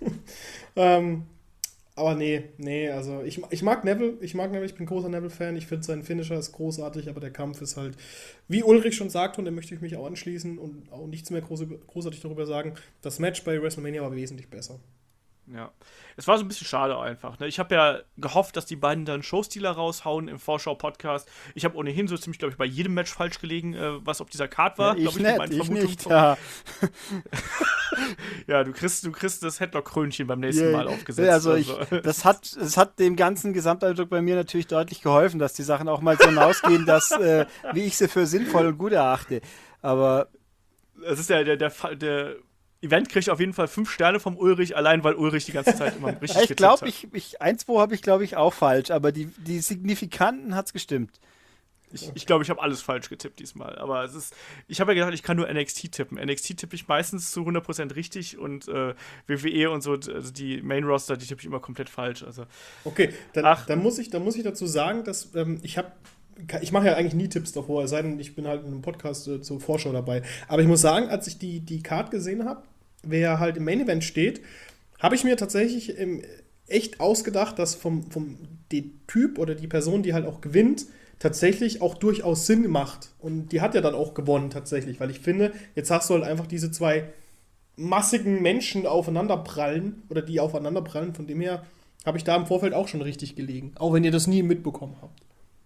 Aber nee, also ich mag Neville, ich bin großer Neville-Fan, ich finde sein Finisher ist großartig, aber der Kampf ist halt, wie Ulrich schon sagte, und da möchte ich mich auch anschließen und auch nichts mehr großartig darüber sagen, das Match bei WrestleMania war wesentlich besser. Ja, es war so ein bisschen schade einfach. Ne? Ich habe ja gehofft, dass die beiden dann Showstealer raushauen im Vorschau-Podcast. Ich habe ohnehin so ziemlich, glaube ich, bei jedem Match falsch gelegen, was auf dieser Card war. ich Glaub nicht, ich nicht. Ja. Ja, du kriegst das Headlock-Krönchen beim nächsten Mal aufgesetzt. Ja, also das hat dem ganzen Gesamteindruck bei mir natürlich deutlich geholfen, dass die Sachen auch mal so hinausgehen, dass, wie ich sie für sinnvoll und gut erachte. Aber es ist ja der Event kriegt auf jeden Fall 5 Sterne vom Ulrich, allein weil Ulrich die ganze Zeit immer richtig Ich getippt glaube, hat. 1-2 habe ich, glaube ich, auch falsch, aber die Signifikanten hat es gestimmt. Ich glaube, ich habe alles falsch getippt diesmal. Aber ich habe ja gedacht, ich kann nur NXT tippen. NXT tippe ich meistens zu 100% richtig und WWE und so, also die Main-Roster, die tippe ich immer komplett falsch. Also, Okay, dann muss ich dazu sagen, dass ich mache ja eigentlich nie Tipps davor, es sei denn, ich bin halt in einem Podcast zur Vorschau dabei. Aber ich muss sagen, als ich die Card gesehen habe, wer halt im Main Event steht, habe ich mir tatsächlich echt ausgedacht, dass der Typ oder die Person, die halt auch gewinnt, tatsächlich auch durchaus Sinn macht. Und die hat ja dann auch gewonnen tatsächlich, weil ich finde, jetzt hast du halt einfach diese zwei massigen Menschen aufeinanderprallen oder die aufeinanderprallen. Von dem her habe ich da im Vorfeld auch schon richtig gelegen. Auch wenn ihr das nie mitbekommen habt.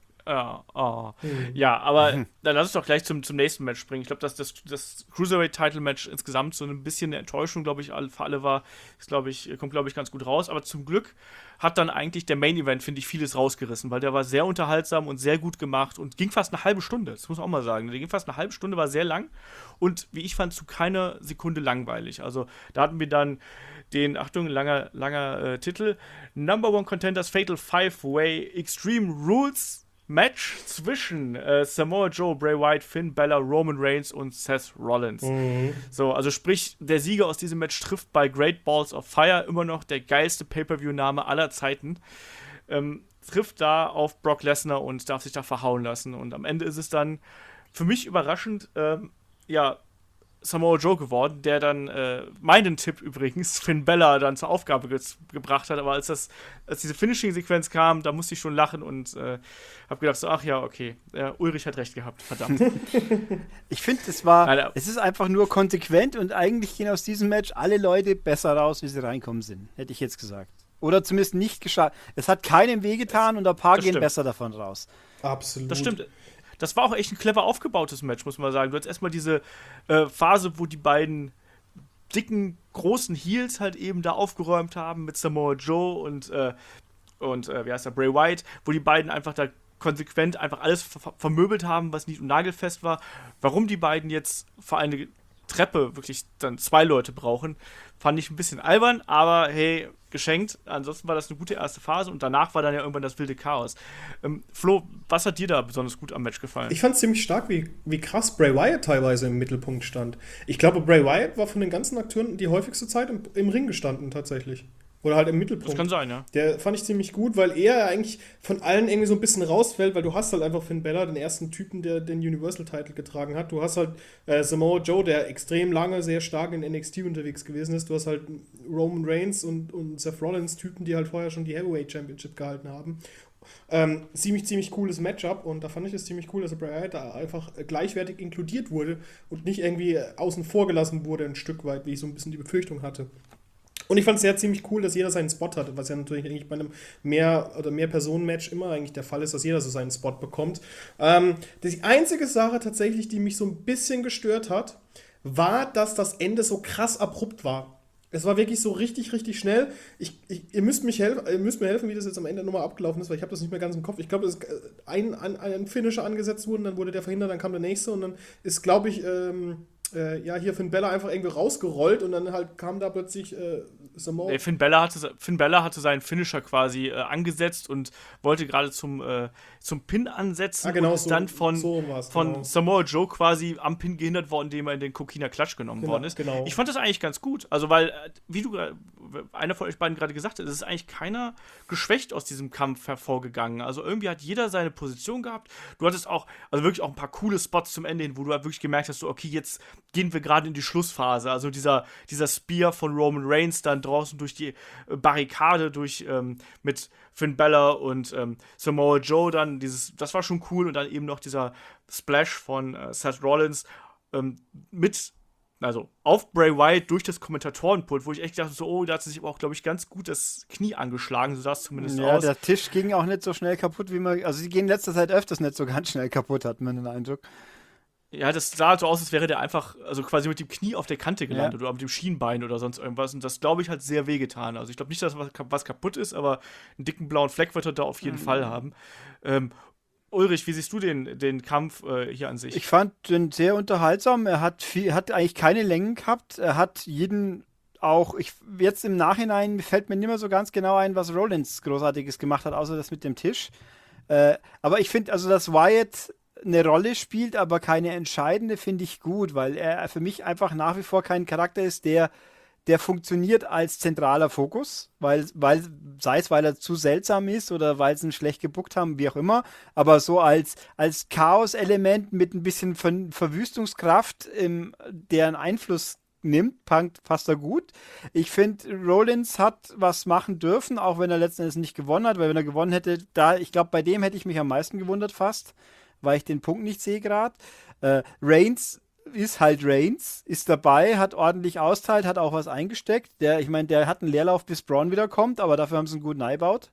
Ja, aber dann lass uns doch gleich zum nächsten Match springen. Ich glaube, dass das Cruiserweight-Title-Match insgesamt so ein bisschen eine Enttäuschung, glaube ich, für alle war. Kommt, glaube ich, ganz gut raus. Aber zum Glück hat dann eigentlich der Main-Event, finde ich, vieles rausgerissen, weil der war sehr unterhaltsam und sehr gut gemacht und ging fast eine halbe Stunde. Das muss man auch mal sagen. Der ging fast eine halbe Stunde, war sehr lang und, wie ich fand, zu keiner Sekunde langweilig. Also da hatten wir dann den, Achtung, langer Titel, Number One Contenders Fatal 5-Way Extreme Rules Match zwischen Samoa Joe, Bray Wyatt, Finn Balor, Roman Reigns und Seth Rollins. So, also sprich, der Sieger aus diesem Match trifft bei Great Balls of Fire, immer noch der geilste Pay-Per-View-Name aller Zeiten, trifft da auf Brock Lesnar und darf sich da verhauen lassen. Und am Ende ist es dann für mich überraschend, Samoa Joe geworden, der dann meinen Tipp übrigens, Finn Balor, dann zur Aufgabe gebracht hat. Aber als diese Finishing-Sequenz kam, da musste ich schon lachen und habe gedacht so, ach ja, okay, Ulrich hat recht gehabt, verdammt. Ich finde, es ist einfach nur konsequent und eigentlich gehen aus diesem Match alle Leute besser raus, wie sie reinkommen sind, hätte ich jetzt gesagt. Oder zumindest nicht geschafft. Es hat keinem wehgetan und ein paar gehen besser davon raus. Absolut. Das stimmt. Das war auch echt ein clever aufgebautes Match, muss man sagen. Du hattest erstmal diese Phase, wo die beiden dicken, großen Heels halt eben da aufgeräumt haben mit Samoa Joe und wie heißt der, Bray Wyatt, wo die beiden einfach da konsequent einfach alles vermöbelt haben, was nicht nagelfest war. Warum die beiden jetzt vor eine Treppe wirklich dann 2 Leute brauchen, fand ich ein bisschen albern, aber hey, geschenkt. Ansonsten war das eine gute erste Phase und danach war dann ja irgendwann das wilde Chaos. Flo, was hat dir da besonders gut am Match gefallen? Ich fand es ziemlich stark, wie krass Bray Wyatt teilweise im Mittelpunkt stand. Ich glaube, Bray Wyatt war von den ganzen Akteuren die häufigste Zeit im Ring gestanden tatsächlich. Oder halt im Mittelpunkt. Das kann sein, ja. Der fand ich ziemlich gut, weil er eigentlich von allen irgendwie so ein bisschen rausfällt, weil du hast halt einfach Finn Balor, den ersten Typen, der den Universal-Title getragen hat. Du hast halt Samoa Joe, der extrem lange, sehr stark in NXT unterwegs gewesen ist. Du hast halt Roman Reigns und Seth Rollins, Typen, die halt vorher schon die Heavyweight Championship gehalten haben. Ziemlich cooles Matchup und da fand ich es ziemlich cool, dass Bray Wyatt da einfach gleichwertig inkludiert wurde und nicht irgendwie außen vor gelassen wurde ein Stück weit, wie ich so ein bisschen die Befürchtung hatte. Und ich fand es ziemlich cool, dass jeder seinen Spot hatte, was ja natürlich eigentlich bei einem Mehr-Personen-Match immer eigentlich der Fall ist, dass jeder so seinen Spot bekommt. Die einzige Sache tatsächlich, die mich so ein bisschen gestört hat, war, dass das Ende so krass abrupt war. Es war wirklich so richtig, richtig schnell. Ihr müsst mir helfen, wie das jetzt am Ende nochmal abgelaufen ist, weil ich habe das nicht mehr ganz im Kopf. Ich glaube, es ist ein Finisher angesetzt worden, dann wurde der verhindert, dann kam der nächste und dann ist, glaube ich, hier Finn Balor einfach irgendwie rausgerollt und dann halt kam da plötzlich Samoa. Nee, Finn Balor hatte seinen Finisher quasi angesetzt und wollte gerade zum Pin ansetzen und ist dann von Samoa Joe quasi am Pin gehindert worden, indem er in den Kokina Klatsch genommen worden ist. Genau. Ich fand das eigentlich ganz gut. Also, weil, wie einer von euch beiden gerade gesagt hat, es ist eigentlich keiner geschwächt aus diesem Kampf hervorgegangen. Also irgendwie hat jeder seine Position gehabt. Du hattest auch, also wirklich auch ein paar coole Spots zum Ende hin, wo du halt wirklich gemerkt hast, so, okay, jetzt gehen wir gerade in die Schlussphase. Also dieser Spear von Roman Reigns dann draußen durch die Barrikade mit Finn Balor und Samoa Joe dann, das war schon cool und dann eben noch dieser Splash von Seth Rollins auf Bray Wyatt durch das Kommentatorenpult, wo ich echt dachte, so, da hat sie sich aber auch, glaube ich, ganz gut das Knie angeschlagen, so sah es zumindest aus. Ja, der Tisch ging auch nicht so schnell kaputt, also sie gehen in letzter Zeit öfters nicht so ganz schnell kaputt, hat man den Eindruck. Ja, das sah halt so aus, als wäre der einfach, also quasi mit dem Knie auf der Kante gelandet oder mit dem Schienbein oder sonst irgendwas. Und das, glaube ich, hat sehr wehgetan. Also ich glaube nicht, dass was kaputt ist, aber einen dicken blauen Fleck wird er da auf jeden Fall haben. Ulrich, wie siehst du den Kampf hier an sich? Ich fand den sehr unterhaltsam. Er hat eigentlich keine Längen gehabt. Er hat jeden auch, jetzt im Nachhinein fällt mir nicht mehr so ganz genau ein, was Rollins Großartiges gemacht hat, außer das mit dem Tisch. Aber ich finde, also dass Wyatt eine Rolle spielt, aber keine entscheidende, finde ich gut, weil er für mich einfach nach wie vor kein Charakter ist, der funktioniert als zentraler Fokus, sei es, weil er zu seltsam ist oder weil sie ihn schlecht gebuckt haben, wie auch immer, aber so als Chaos-Element mit ein bisschen Verwüstungskraft, deren Einfluss nimmt, passt er gut. Ich finde, Rollins hat was machen dürfen, auch wenn er letzten Endes nicht gewonnen hat, weil wenn er gewonnen hätte, ich glaube, bei dem hätte ich mich am meisten gewundert fast, weil ich den Punkt nicht sehe gerade. Reigns ist halt Reigns, ist dabei, hat ordentlich austeilt, hat auch was eingesteckt. Der hat einen Leerlauf, bis Braun wiederkommt, aber dafür haben sie einen guten eingebaut.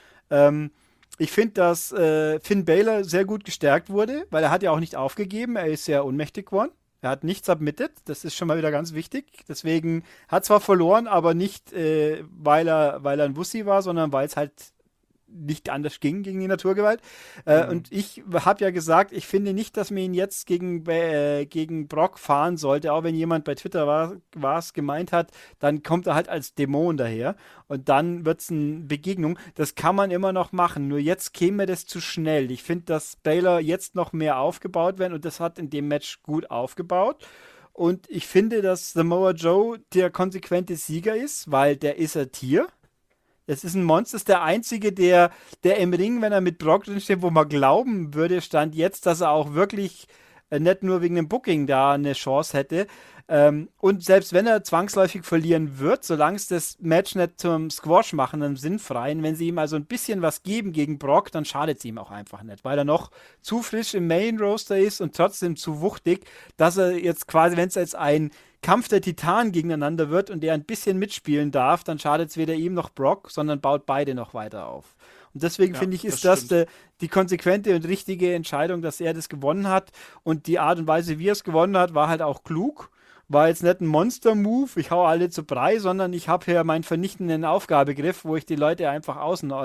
Ich finde, dass Finn Balor sehr gut gestärkt wurde, weil er hat ja auch nicht aufgegeben, er ist sehr ohnmächtig geworden. Er hat nicht submitted, das ist schon mal wieder ganz wichtig. Deswegen hat zwar verloren, aber nicht, weil er ein Wussi war, sondern weil es halt nicht anders ging gegen die Naturgewalt. Und ich habe ja gesagt, ich finde nicht, dass man ihn jetzt gegen Brock fahren sollte, auch wenn jemand bei Twitter gemeint hat, dann kommt er halt als Dämon daher und dann wird es eine Begegnung. Das kann man immer noch machen, nur jetzt käme das zu schnell. Ich finde, dass Balor jetzt noch mehr aufgebaut werden und das hat in dem Match gut aufgebaut. Und ich finde, dass Samoa Joe der konsequente Sieger ist, weil der ist ein Tier. Es ist ein Monster, ist der Einzige, der im Ring, wenn er mit Brock drin steht, wo man glauben würde, stand jetzt, dass er auch wirklich nicht nur wegen dem Booking da eine Chance hätte. Und selbst wenn er zwangsläufig verlieren wird, solange es das Match nicht zum Squash machen, einem Sinnfreien, wenn sie ihm also ein bisschen was geben gegen Brock, dann schadet es ihm auch einfach nicht, weil er noch zu frisch im Main-Roster ist und trotzdem zu wuchtig, dass er jetzt quasi, wenn es jetzt ein Kampf der Titanen gegeneinander wird und der ein bisschen mitspielen darf, dann schadet es weder ihm noch Brock, sondern baut beide noch weiter auf. Und deswegen finde ich, ist das die konsequente und richtige Entscheidung, dass er das gewonnen hat. Und die Art und Weise, wie er es gewonnen hat, war halt auch klug. War jetzt nicht ein Monster-Move, ich hau alle zu Brei, sondern ich habe hier meinen vernichtenden Aufgabegriff, wo ich die Leute einfach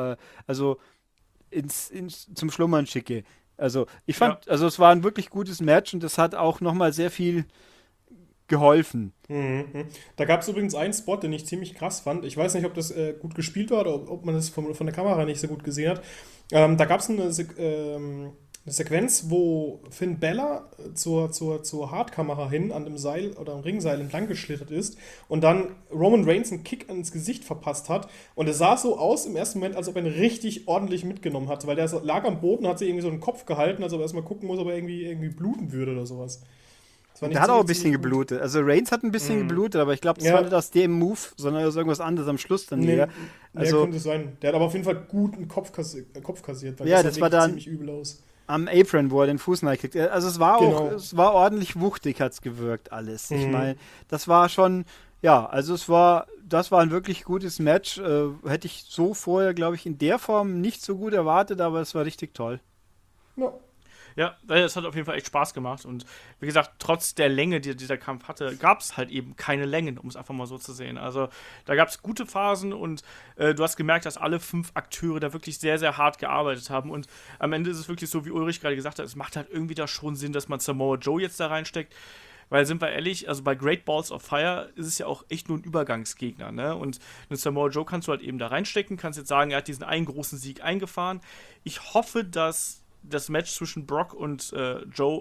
zum Schlummern schicke. Also ich fand, es war ein wirklich gutes Match und das hat auch nochmal sehr viel geholfen. Da gab es übrigens einen Spot, den ich ziemlich krass fand. Ich weiß nicht, ob das gut gespielt war oder ob man das von der Kamera nicht so gut gesehen hat. Da gab es eine Sequenz, wo Finn Balor zur Hardkamera hin an dem Seil oder am Ringseil entlang geschlittert ist und dann Roman Reigns einen Kick ins Gesicht verpasst hat. Und es sah so aus im ersten Moment, als ob er ihn richtig ordentlich mitgenommen hat, weil der lag am Boden, hat sich irgendwie so einen Kopf gehalten, als ob er erstmal gucken muss, ob er irgendwie bluten würde oder sowas. Der hat auch ein bisschen geblutet. Also Reigns hat ein bisschen geblutet, aber ich glaube, das war nicht aus dem Move, sondern aus irgendwas anderes am Schluss dann wieder. Also, könnte sein. Der hat aber auf jeden Fall gut einen Kopf kassiert, weil das war dann ziemlich übel aus. Am Apron, wo er den Fuß mal kriegt. Also es war auch, es war ordentlich wuchtig, hat es gewirkt alles. Ich meine, das war schon, das war ein wirklich gutes Match. Hätte ich so vorher, glaube ich, in der Form nicht so gut erwartet, aber es war richtig toll. Ja, es hat auf jeden Fall echt Spaß gemacht und wie gesagt, trotz der Länge, die dieser Kampf hatte, gab es halt eben keine Längen, um es einfach mal so zu sehen. Also da gab es gute Phasen und du hast gemerkt, dass alle 5 Akteure da wirklich sehr, sehr hart gearbeitet haben und am Ende ist es wirklich so, wie Ulrich gerade gesagt hat, es macht halt irgendwie da schon Sinn, dass man Samoa Joe jetzt da reinsteckt, weil, sind wir ehrlich, also bei Great Balls of Fire ist es ja auch echt nur ein Übergangsgegner, ne? Und einen Samoa Joe kannst du halt eben da reinstecken, kannst jetzt sagen, er hat diesen einen großen Sieg eingefahren. Ich hoffe, dass das Match zwischen Brock und Joe,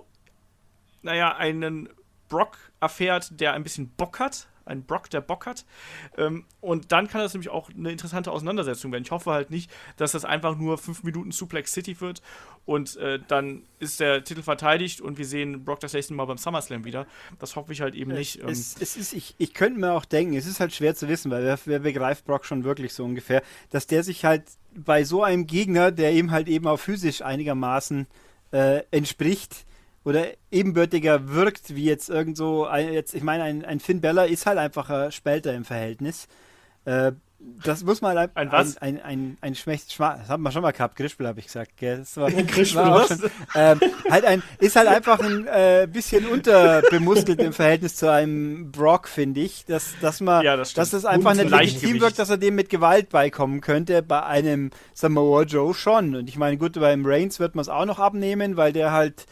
einen Brock erfährt, der ein bisschen Bock hat. Ein Brock, der Bock hat. Und dann kann das nämlich auch eine interessante Auseinandersetzung werden. Ich hoffe halt nicht, dass das einfach nur 5 Minuten Suplex City wird und dann ist der Titel verteidigt und wir sehen Brock das nächste Mal beim SummerSlam wieder. Das hoffe ich halt eben nicht. Ich könnte mir auch denken, es ist halt schwer zu wissen, weil wer begreift Brock schon wirklich so ungefähr, dass der sich halt bei so einem Gegner, der ihm halt eben auch physisch einigermaßen entspricht, oder ebenbürtiger wirkt, wie jetzt irgend so, ein Finn Balor ist halt einfach ein Spälter im Verhältnis. Das muss man Ein was? ein das haben wir schon mal gehabt, Grischbel habe ich gesagt, gell? Das war, Grischbel, war auch was? schon, ist halt einfach ein bisschen unterbemuskelt im Verhältnis zu einem Brock, finde ich, dass stimmt. das einfach Und nicht Leichtgewicht. legitim wirkt, dass er dem mit Gewalt beikommen könnte, bei einem Samoa Joe schon. Und ich meine, gut, beim Reigns wird man es auch noch abnehmen, weil der halt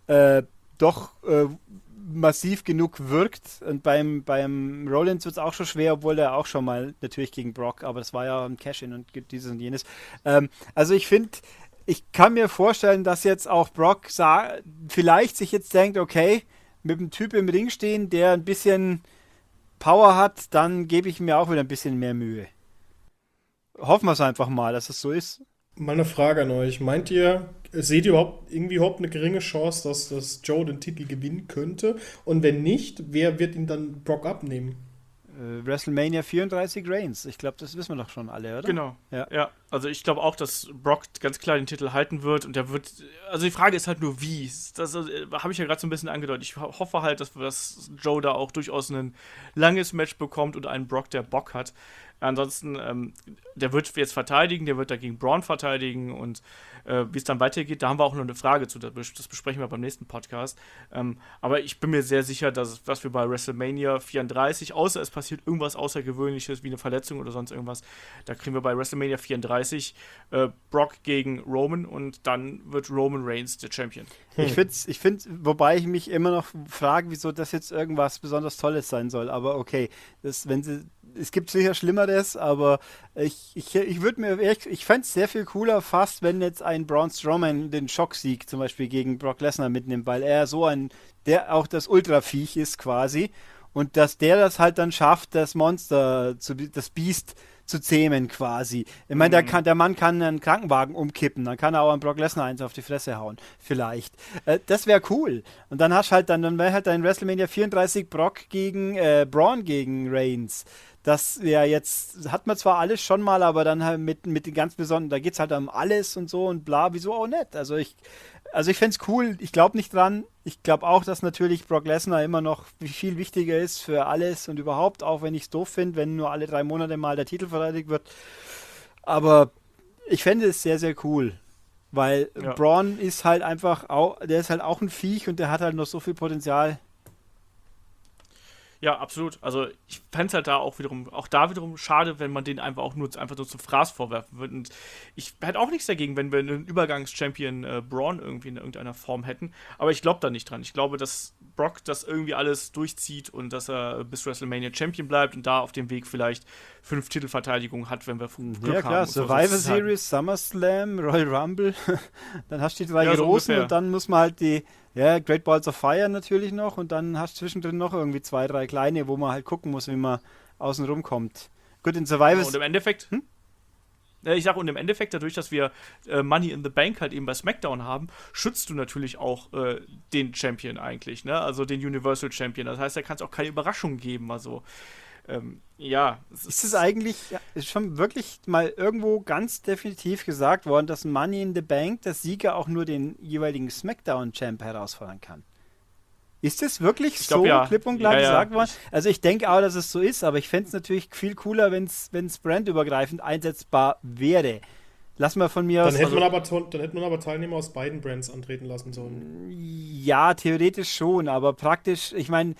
doch massiv genug wirkt, und beim Rollins wird es auch schon schwer, obwohl er auch schon mal natürlich gegen Brock, aber das war ja ein Cash-In und dieses und jenes. Also ich finde, ich kann mir vorstellen, dass jetzt auch Brock vielleicht sich jetzt denkt, okay, mit einem Typ im Ring stehen, der ein bisschen Power hat, dann gebe ich mir auch wieder ein bisschen mehr Mühe. Hoffen wir es einfach mal, dass es so ist. Mal eine Frage an euch. Seht ihr überhaupt eine geringe Chance, dass Joe den Titel gewinnen könnte? Und wenn nicht, wer wird ihn dann Brock abnehmen? WrestleMania 34 Reigns. Ich glaube, das wissen wir doch schon alle, oder? Genau. Ja. Ja, also ich glaube auch, dass Brock ganz klar den Titel halten wird und der wird, also die Frage ist halt nur wie. Das habe ich ja gerade so ein bisschen angedeutet. Ich hoffe halt, dass Joe da auch durchaus ein langes Match bekommt und einen Brock, der Bock hat. Ansonsten, der wird jetzt verteidigen, der wird dagegen Braun verteidigen und wie es dann weitergeht, da haben wir auch noch eine Frage zu, das besprechen wir beim nächsten Podcast. Aber ich bin mir sehr sicher, dass was wir bei WrestleMania 34, außer es passiert irgendwas Außergewöhnliches wie eine Verletzung oder sonst irgendwas, da kriegen wir bei WrestleMania 34 Brock gegen Roman und dann wird Roman Reigns der Champion. Ich finde, wobei ich mich immer noch frage, wieso das jetzt irgendwas besonders Tolles sein soll, aber okay, es gibt sicher Schlimmeres, aber ich fände es sehr viel cooler fast, wenn jetzt ein Braun Strowman den Schocksieg zum Beispiel gegen Brock Lesnar mitnimmt, weil er der auch das Ultraviech ist quasi, und dass der das halt dann schafft, das Monster, das Biest zu zähmen quasi. Ich meine, der Mann kann einen Krankenwagen umkippen, dann kann er auch an Brock Lesnar eins auf die Fresse hauen, vielleicht. Das wäre cool. Und dann wäre halt dein WrestleMania 34 Brock gegen Braun gegen Reigns. Das ja jetzt, hat man zwar alles schon mal, aber dann halt mit den ganz besonderen, da geht es halt um alles und so und bla, wieso auch nicht. Also ich fände es cool, ich glaube nicht dran. Ich glaube auch, dass natürlich Brock Lesnar immer noch viel wichtiger ist für alles und überhaupt, auch wenn ich es doof finde, wenn nur alle 3 Monate mal der Titel verteidigt wird. Aber ich fände es sehr, sehr cool, weil Braun ist halt einfach der ist halt auch ein Viech und der hat halt noch so viel Potenzial. Ja, absolut. Also ich fände es halt auch da wiederum schade, wenn man den einfach nur zum Fraß vorwerfen würde. Und ich hätte auch nichts dagegen, wenn wir einen Übergangs-Champion Braun irgendwie in irgendeiner Form hätten. Aber ich glaube da nicht dran. Ich glaube, dass Brock das irgendwie alles durchzieht und dass er bis WrestleMania Champion bleibt und da auf dem Weg vielleicht 5 Titelverteidigungen hat, wenn wir Glück haben. Ja klar, Survivor Series, SummerSlam, Royal Rumble, dann hast du die 3 großen so und dann muss man halt Great Balls of Fire natürlich noch und dann hast du zwischendrin noch irgendwie 2, 3 kleine, wo man halt gucken muss, wie man außen rumkommt. Gut, in Survivor... Und im Endeffekt... und im Endeffekt, dadurch, dass wir Money in the Bank halt eben bei SmackDown haben, schützt du natürlich auch den Champion eigentlich, ne? Also den Universal Champion. Das heißt, da kann es auch keine Überraschung geben. Also, ist es eigentlich ist schon wirklich mal irgendwo ganz definitiv gesagt worden, dass Money in the Bank, der Sieger, auch nur den jeweiligen SmackDown-Champ herausfordern kann? Ist das wirklich klipp und klar gesagt worden? Also ich denke auch, dass es so ist, aber ich fände es natürlich viel cooler, wenn es brandübergreifend einsetzbar wäre. Lass mal von mir aus... Dann hätte man aber Teilnehmer aus beiden Brands antreten lassen sollen. Ja, theoretisch schon, aber praktisch, ich meine,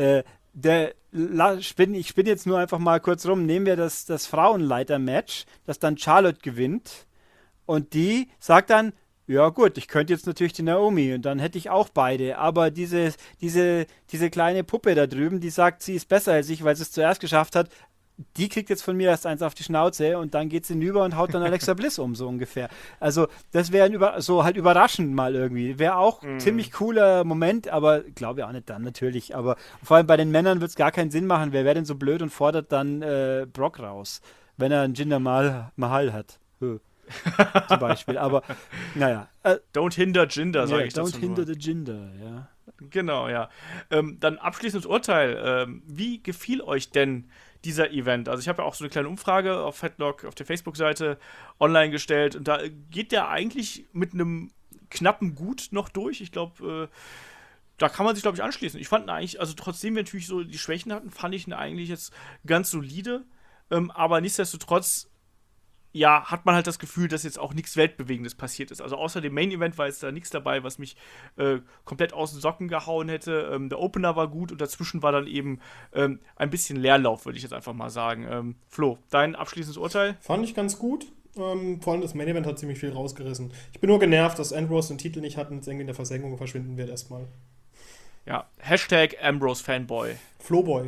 ich bin jetzt nur einfach mal kurz rum, nehmen wir das Frauenleiter-Match, das dann Charlotte gewinnt und die sagt dann, ja gut, ich könnte jetzt natürlich die Naomi und dann hätte ich auch beide, aber diese kleine Puppe da drüben, die sagt, sie ist besser als ich, weil sie es zuerst geschafft hat, die kriegt jetzt von mir erst eins auf die Schnauze und dann geht sie hinüber und haut dann Alexa Bliss um, so ungefähr. Also das wäre so halt überraschend mal irgendwie. Wäre auch ein ziemlich cooler Moment, aber glaube ich auch nicht dann natürlich. Aber vor allem bei den Männern wird es gar keinen Sinn machen. Wer wäre denn so blöd und fordert dann Brock raus, wenn er einen Jinder Mahal hat? Zum Beispiel, aber naja. Don't hinder Jinder, sage ich dazu. Don't hinder the Jinder, ja. Genau, ja. Dann abschließendes Urteil. Wie gefiel euch denn dieser Event? Also ich habe ja auch so eine kleine Umfrage auf Headlock, auf der Facebook-Seite online gestellt und da geht der eigentlich mit einem knappen Gut noch durch. Ich glaube, da kann man sich, glaube ich, anschließen. Ich fand ihn eigentlich, also trotzdem wir natürlich so die Schwächen hatten, fand ich ihn eigentlich jetzt ganz solide. aber nichtsdestotrotz ja, hat man halt das Gefühl, dass jetzt auch nichts Weltbewegendes passiert ist. Also außer dem Main-Event war jetzt da nichts dabei, was mich komplett aus den Socken gehauen hätte. Der Opener war gut und dazwischen war dann eben ein bisschen Leerlauf, würde ich jetzt einfach mal sagen. Flo, dein abschließendes Urteil? Fand ich ganz gut. Vor allem das Main-Event hat ziemlich viel rausgerissen. Ich bin nur genervt, dass Ambrose den Titel nicht hat und jetzt irgendwie in der Versenkung verschwinden wird erstmal. Ja, Hashtag Ambrose Fanboy. Flowboy.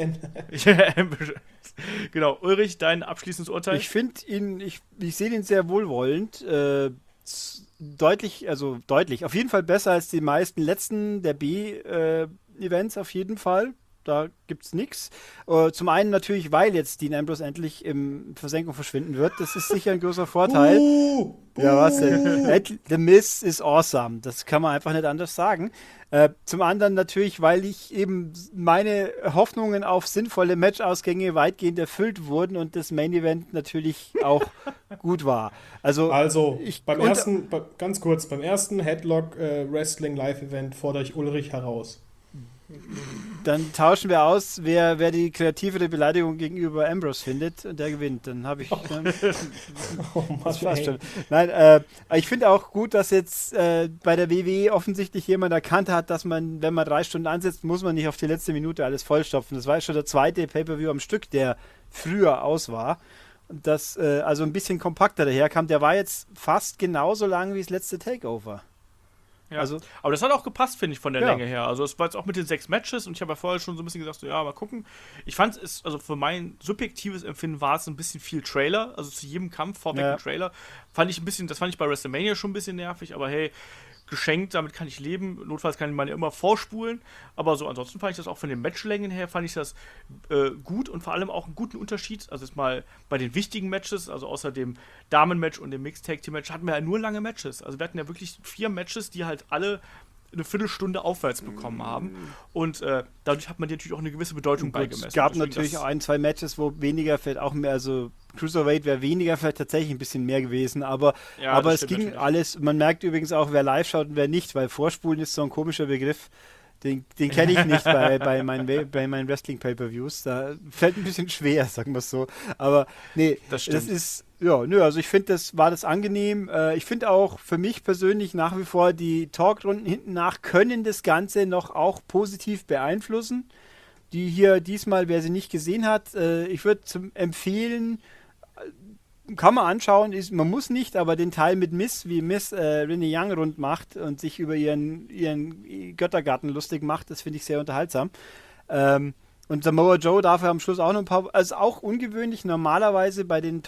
Genau, Ulrich, dein abschließendes Urteil? Ich finde ihn, ich sehe ihn sehr wohlwollend. Deutlich, auf jeden Fall besser als die meisten letzten der B-Events auf jeden Fall. Da gibt's nichts. Zum einen natürlich, weil jetzt Dean Ambrose endlich in Versenkung verschwinden wird. Das ist sicher ein großer Vorteil. Ja, was denn? The Miz is awesome. Das kann man einfach nicht anders sagen. Zum anderen natürlich, weil ich eben meine Hoffnungen auf sinnvolle Matchausgänge weitgehend erfüllt wurden und das Main Event natürlich auch gut war. Beim ersten Headlock Wrestling Live Event fordere ich Ulrich heraus. Dann tauschen wir aus, wer die kreativere Beleidigung gegenüber Ambrose findet und der gewinnt. Dann habe ich. Oh Mann, das war's schon. Nein, ich finde auch gut, dass jetzt bei der WWE offensichtlich jemand erkannt hat, dass man, wenn man 3 Stunden ansetzt, muss man nicht auf die letzte Minute alles vollstopfen. Das war schon der zweite Pay-Per-View am Stück, der früher aus war. Und das also ein bisschen kompakter daherkam. Der war jetzt fast genauso lang wie das letzte Takeover. Ja. Aber das hat auch gepasst, finde ich, von der Länge her. Also es war jetzt auch mit den 6 Matches und ich habe ja vorher schon so ein bisschen gesagt, so, ja, mal gucken. Ich fand es, also für mein subjektives Empfinden war es ein bisschen viel Trailer, also zu jedem Kampf vorweg ein Trailer. Das fand ich bei WrestleMania schon ein bisschen nervig, aber hey, geschenkt, damit kann ich leben. Notfalls kann man ja immer vorspulen. Aber so ansonsten fand ich das auch von den Matchlängen her, fand ich das gut und vor allem auch einen guten Unterschied. Also jetzt mal bei den wichtigen Matches, also außer dem Damen-Match und dem Mixed-Tag-Team-Match, hatten wir ja nur lange Matches. Also wir hatten ja wirklich 4 Matches, die halt alle eine Viertelstunde aufwärts bekommen haben. Und dadurch hat man dir natürlich auch eine gewisse Bedeutung beigemessen. Es gab natürlich auch 1-2 Matches, wo weniger vielleicht auch mehr, also Cruiserweight wäre weniger vielleicht tatsächlich ein bisschen mehr gewesen, aber es ging natürlich alles. Man merkt übrigens auch, wer live schaut und wer nicht, weil Vorspulen ist so ein komischer Begriff. Den kenne ich nicht bei meinen Wrestling-Pay-Per-Views. Da fällt ein bisschen schwer, sagen wir es so. Aber nee, das ist, also ich finde, das war das angenehm. Ich finde auch für mich persönlich nach wie vor, die Talkrunden hinten nach können das Ganze noch auch positiv beeinflussen. Die hier diesmal, wer sie nicht gesehen hat, ich würde empfehlen, kann man anschauen, man muss nicht, aber den Teil mit Miss, wie Miss Renee Young rund macht und sich über ihren Göttergarten lustig macht, das finde ich sehr unterhaltsam. Und Samoa Joe darf am Schluss auch noch ein paar, also auch ungewöhnlich, normalerweise bei den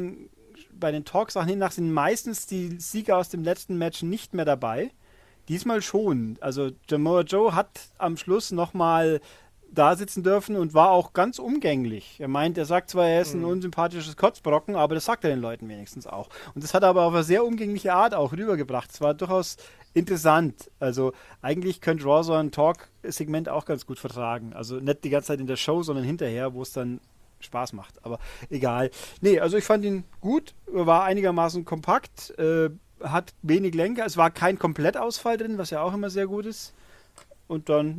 Talk-Sachen hinnach sind meistens die Sieger aus dem letzten Match nicht mehr dabei. Diesmal schon. Also Samoa Joe hat am Schluss nochmal da sitzen dürfen und war auch ganz umgänglich. Er sagt zwar, er ist ein unsympathisches Kotzbrocken, aber das sagt er den Leuten wenigstens auch. Und das hat er aber auf eine sehr umgängliche Art auch rübergebracht. Es war durchaus interessant. Also eigentlich könnte Raw so ein Talk-Segment auch ganz gut vertragen. Also nicht die ganze Zeit in der Show, sondern hinterher, wo es dann Spaß macht. Aber egal. Nee, also ich fand ihn gut, war einigermaßen kompakt, hat wenig Lenker. Es war kein Komplettausfall drin, was ja auch immer sehr gut ist. Und dann,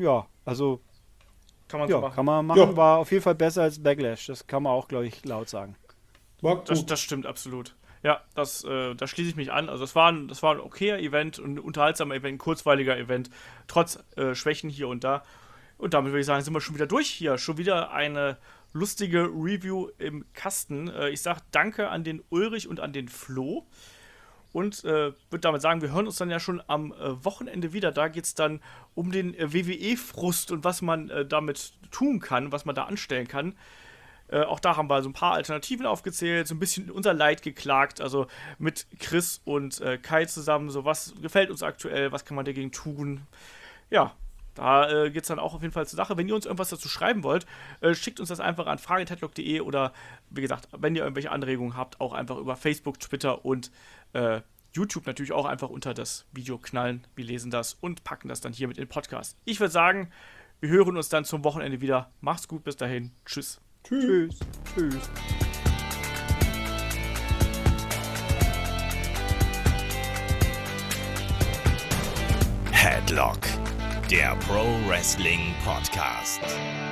kann man machen. Ja. War auf jeden Fall besser als Backlash. Das kann man auch, glaube ich, laut sagen. Das stimmt absolut. Ja, da schließe ich mich an. Also das war ein okayer Event und ein unterhaltsamer Event, ein kurzweiliger Event, trotz Schwächen hier und da. Und damit würde ich sagen, sind wir schon wieder durch hier. Schon wieder eine lustige Review im Kasten. Ich sage danke an den Ulrich und an den Flo. Und würde damit sagen, wir hören uns dann ja schon am Wochenende wieder. Da geht es dann um den WWE-Frust und was man damit tun kann, was man da anstellen kann. Auch da haben wir so ein paar Alternativen aufgezählt, so ein bisschen unser Leid geklagt, also mit Chris und Kai zusammen. So, was gefällt uns aktuell, was kann man dagegen tun? Ja, da geht es dann auch auf jeden Fall zur Sache. Wenn ihr uns irgendwas dazu schreiben wollt, schickt uns das einfach an fragen@headlock.de oder, wie gesagt, wenn ihr irgendwelche Anregungen habt, auch einfach über Facebook, Twitter und YouTube natürlich auch einfach unter das Video knallen. Wir lesen das und packen das dann hier mit in den Podcast. Ich würde sagen, wir hören uns dann zum Wochenende wieder. Macht's gut, bis dahin. Tschüss. Tschüss. Tschüss. Headlock, der Pro Wrestling Podcast.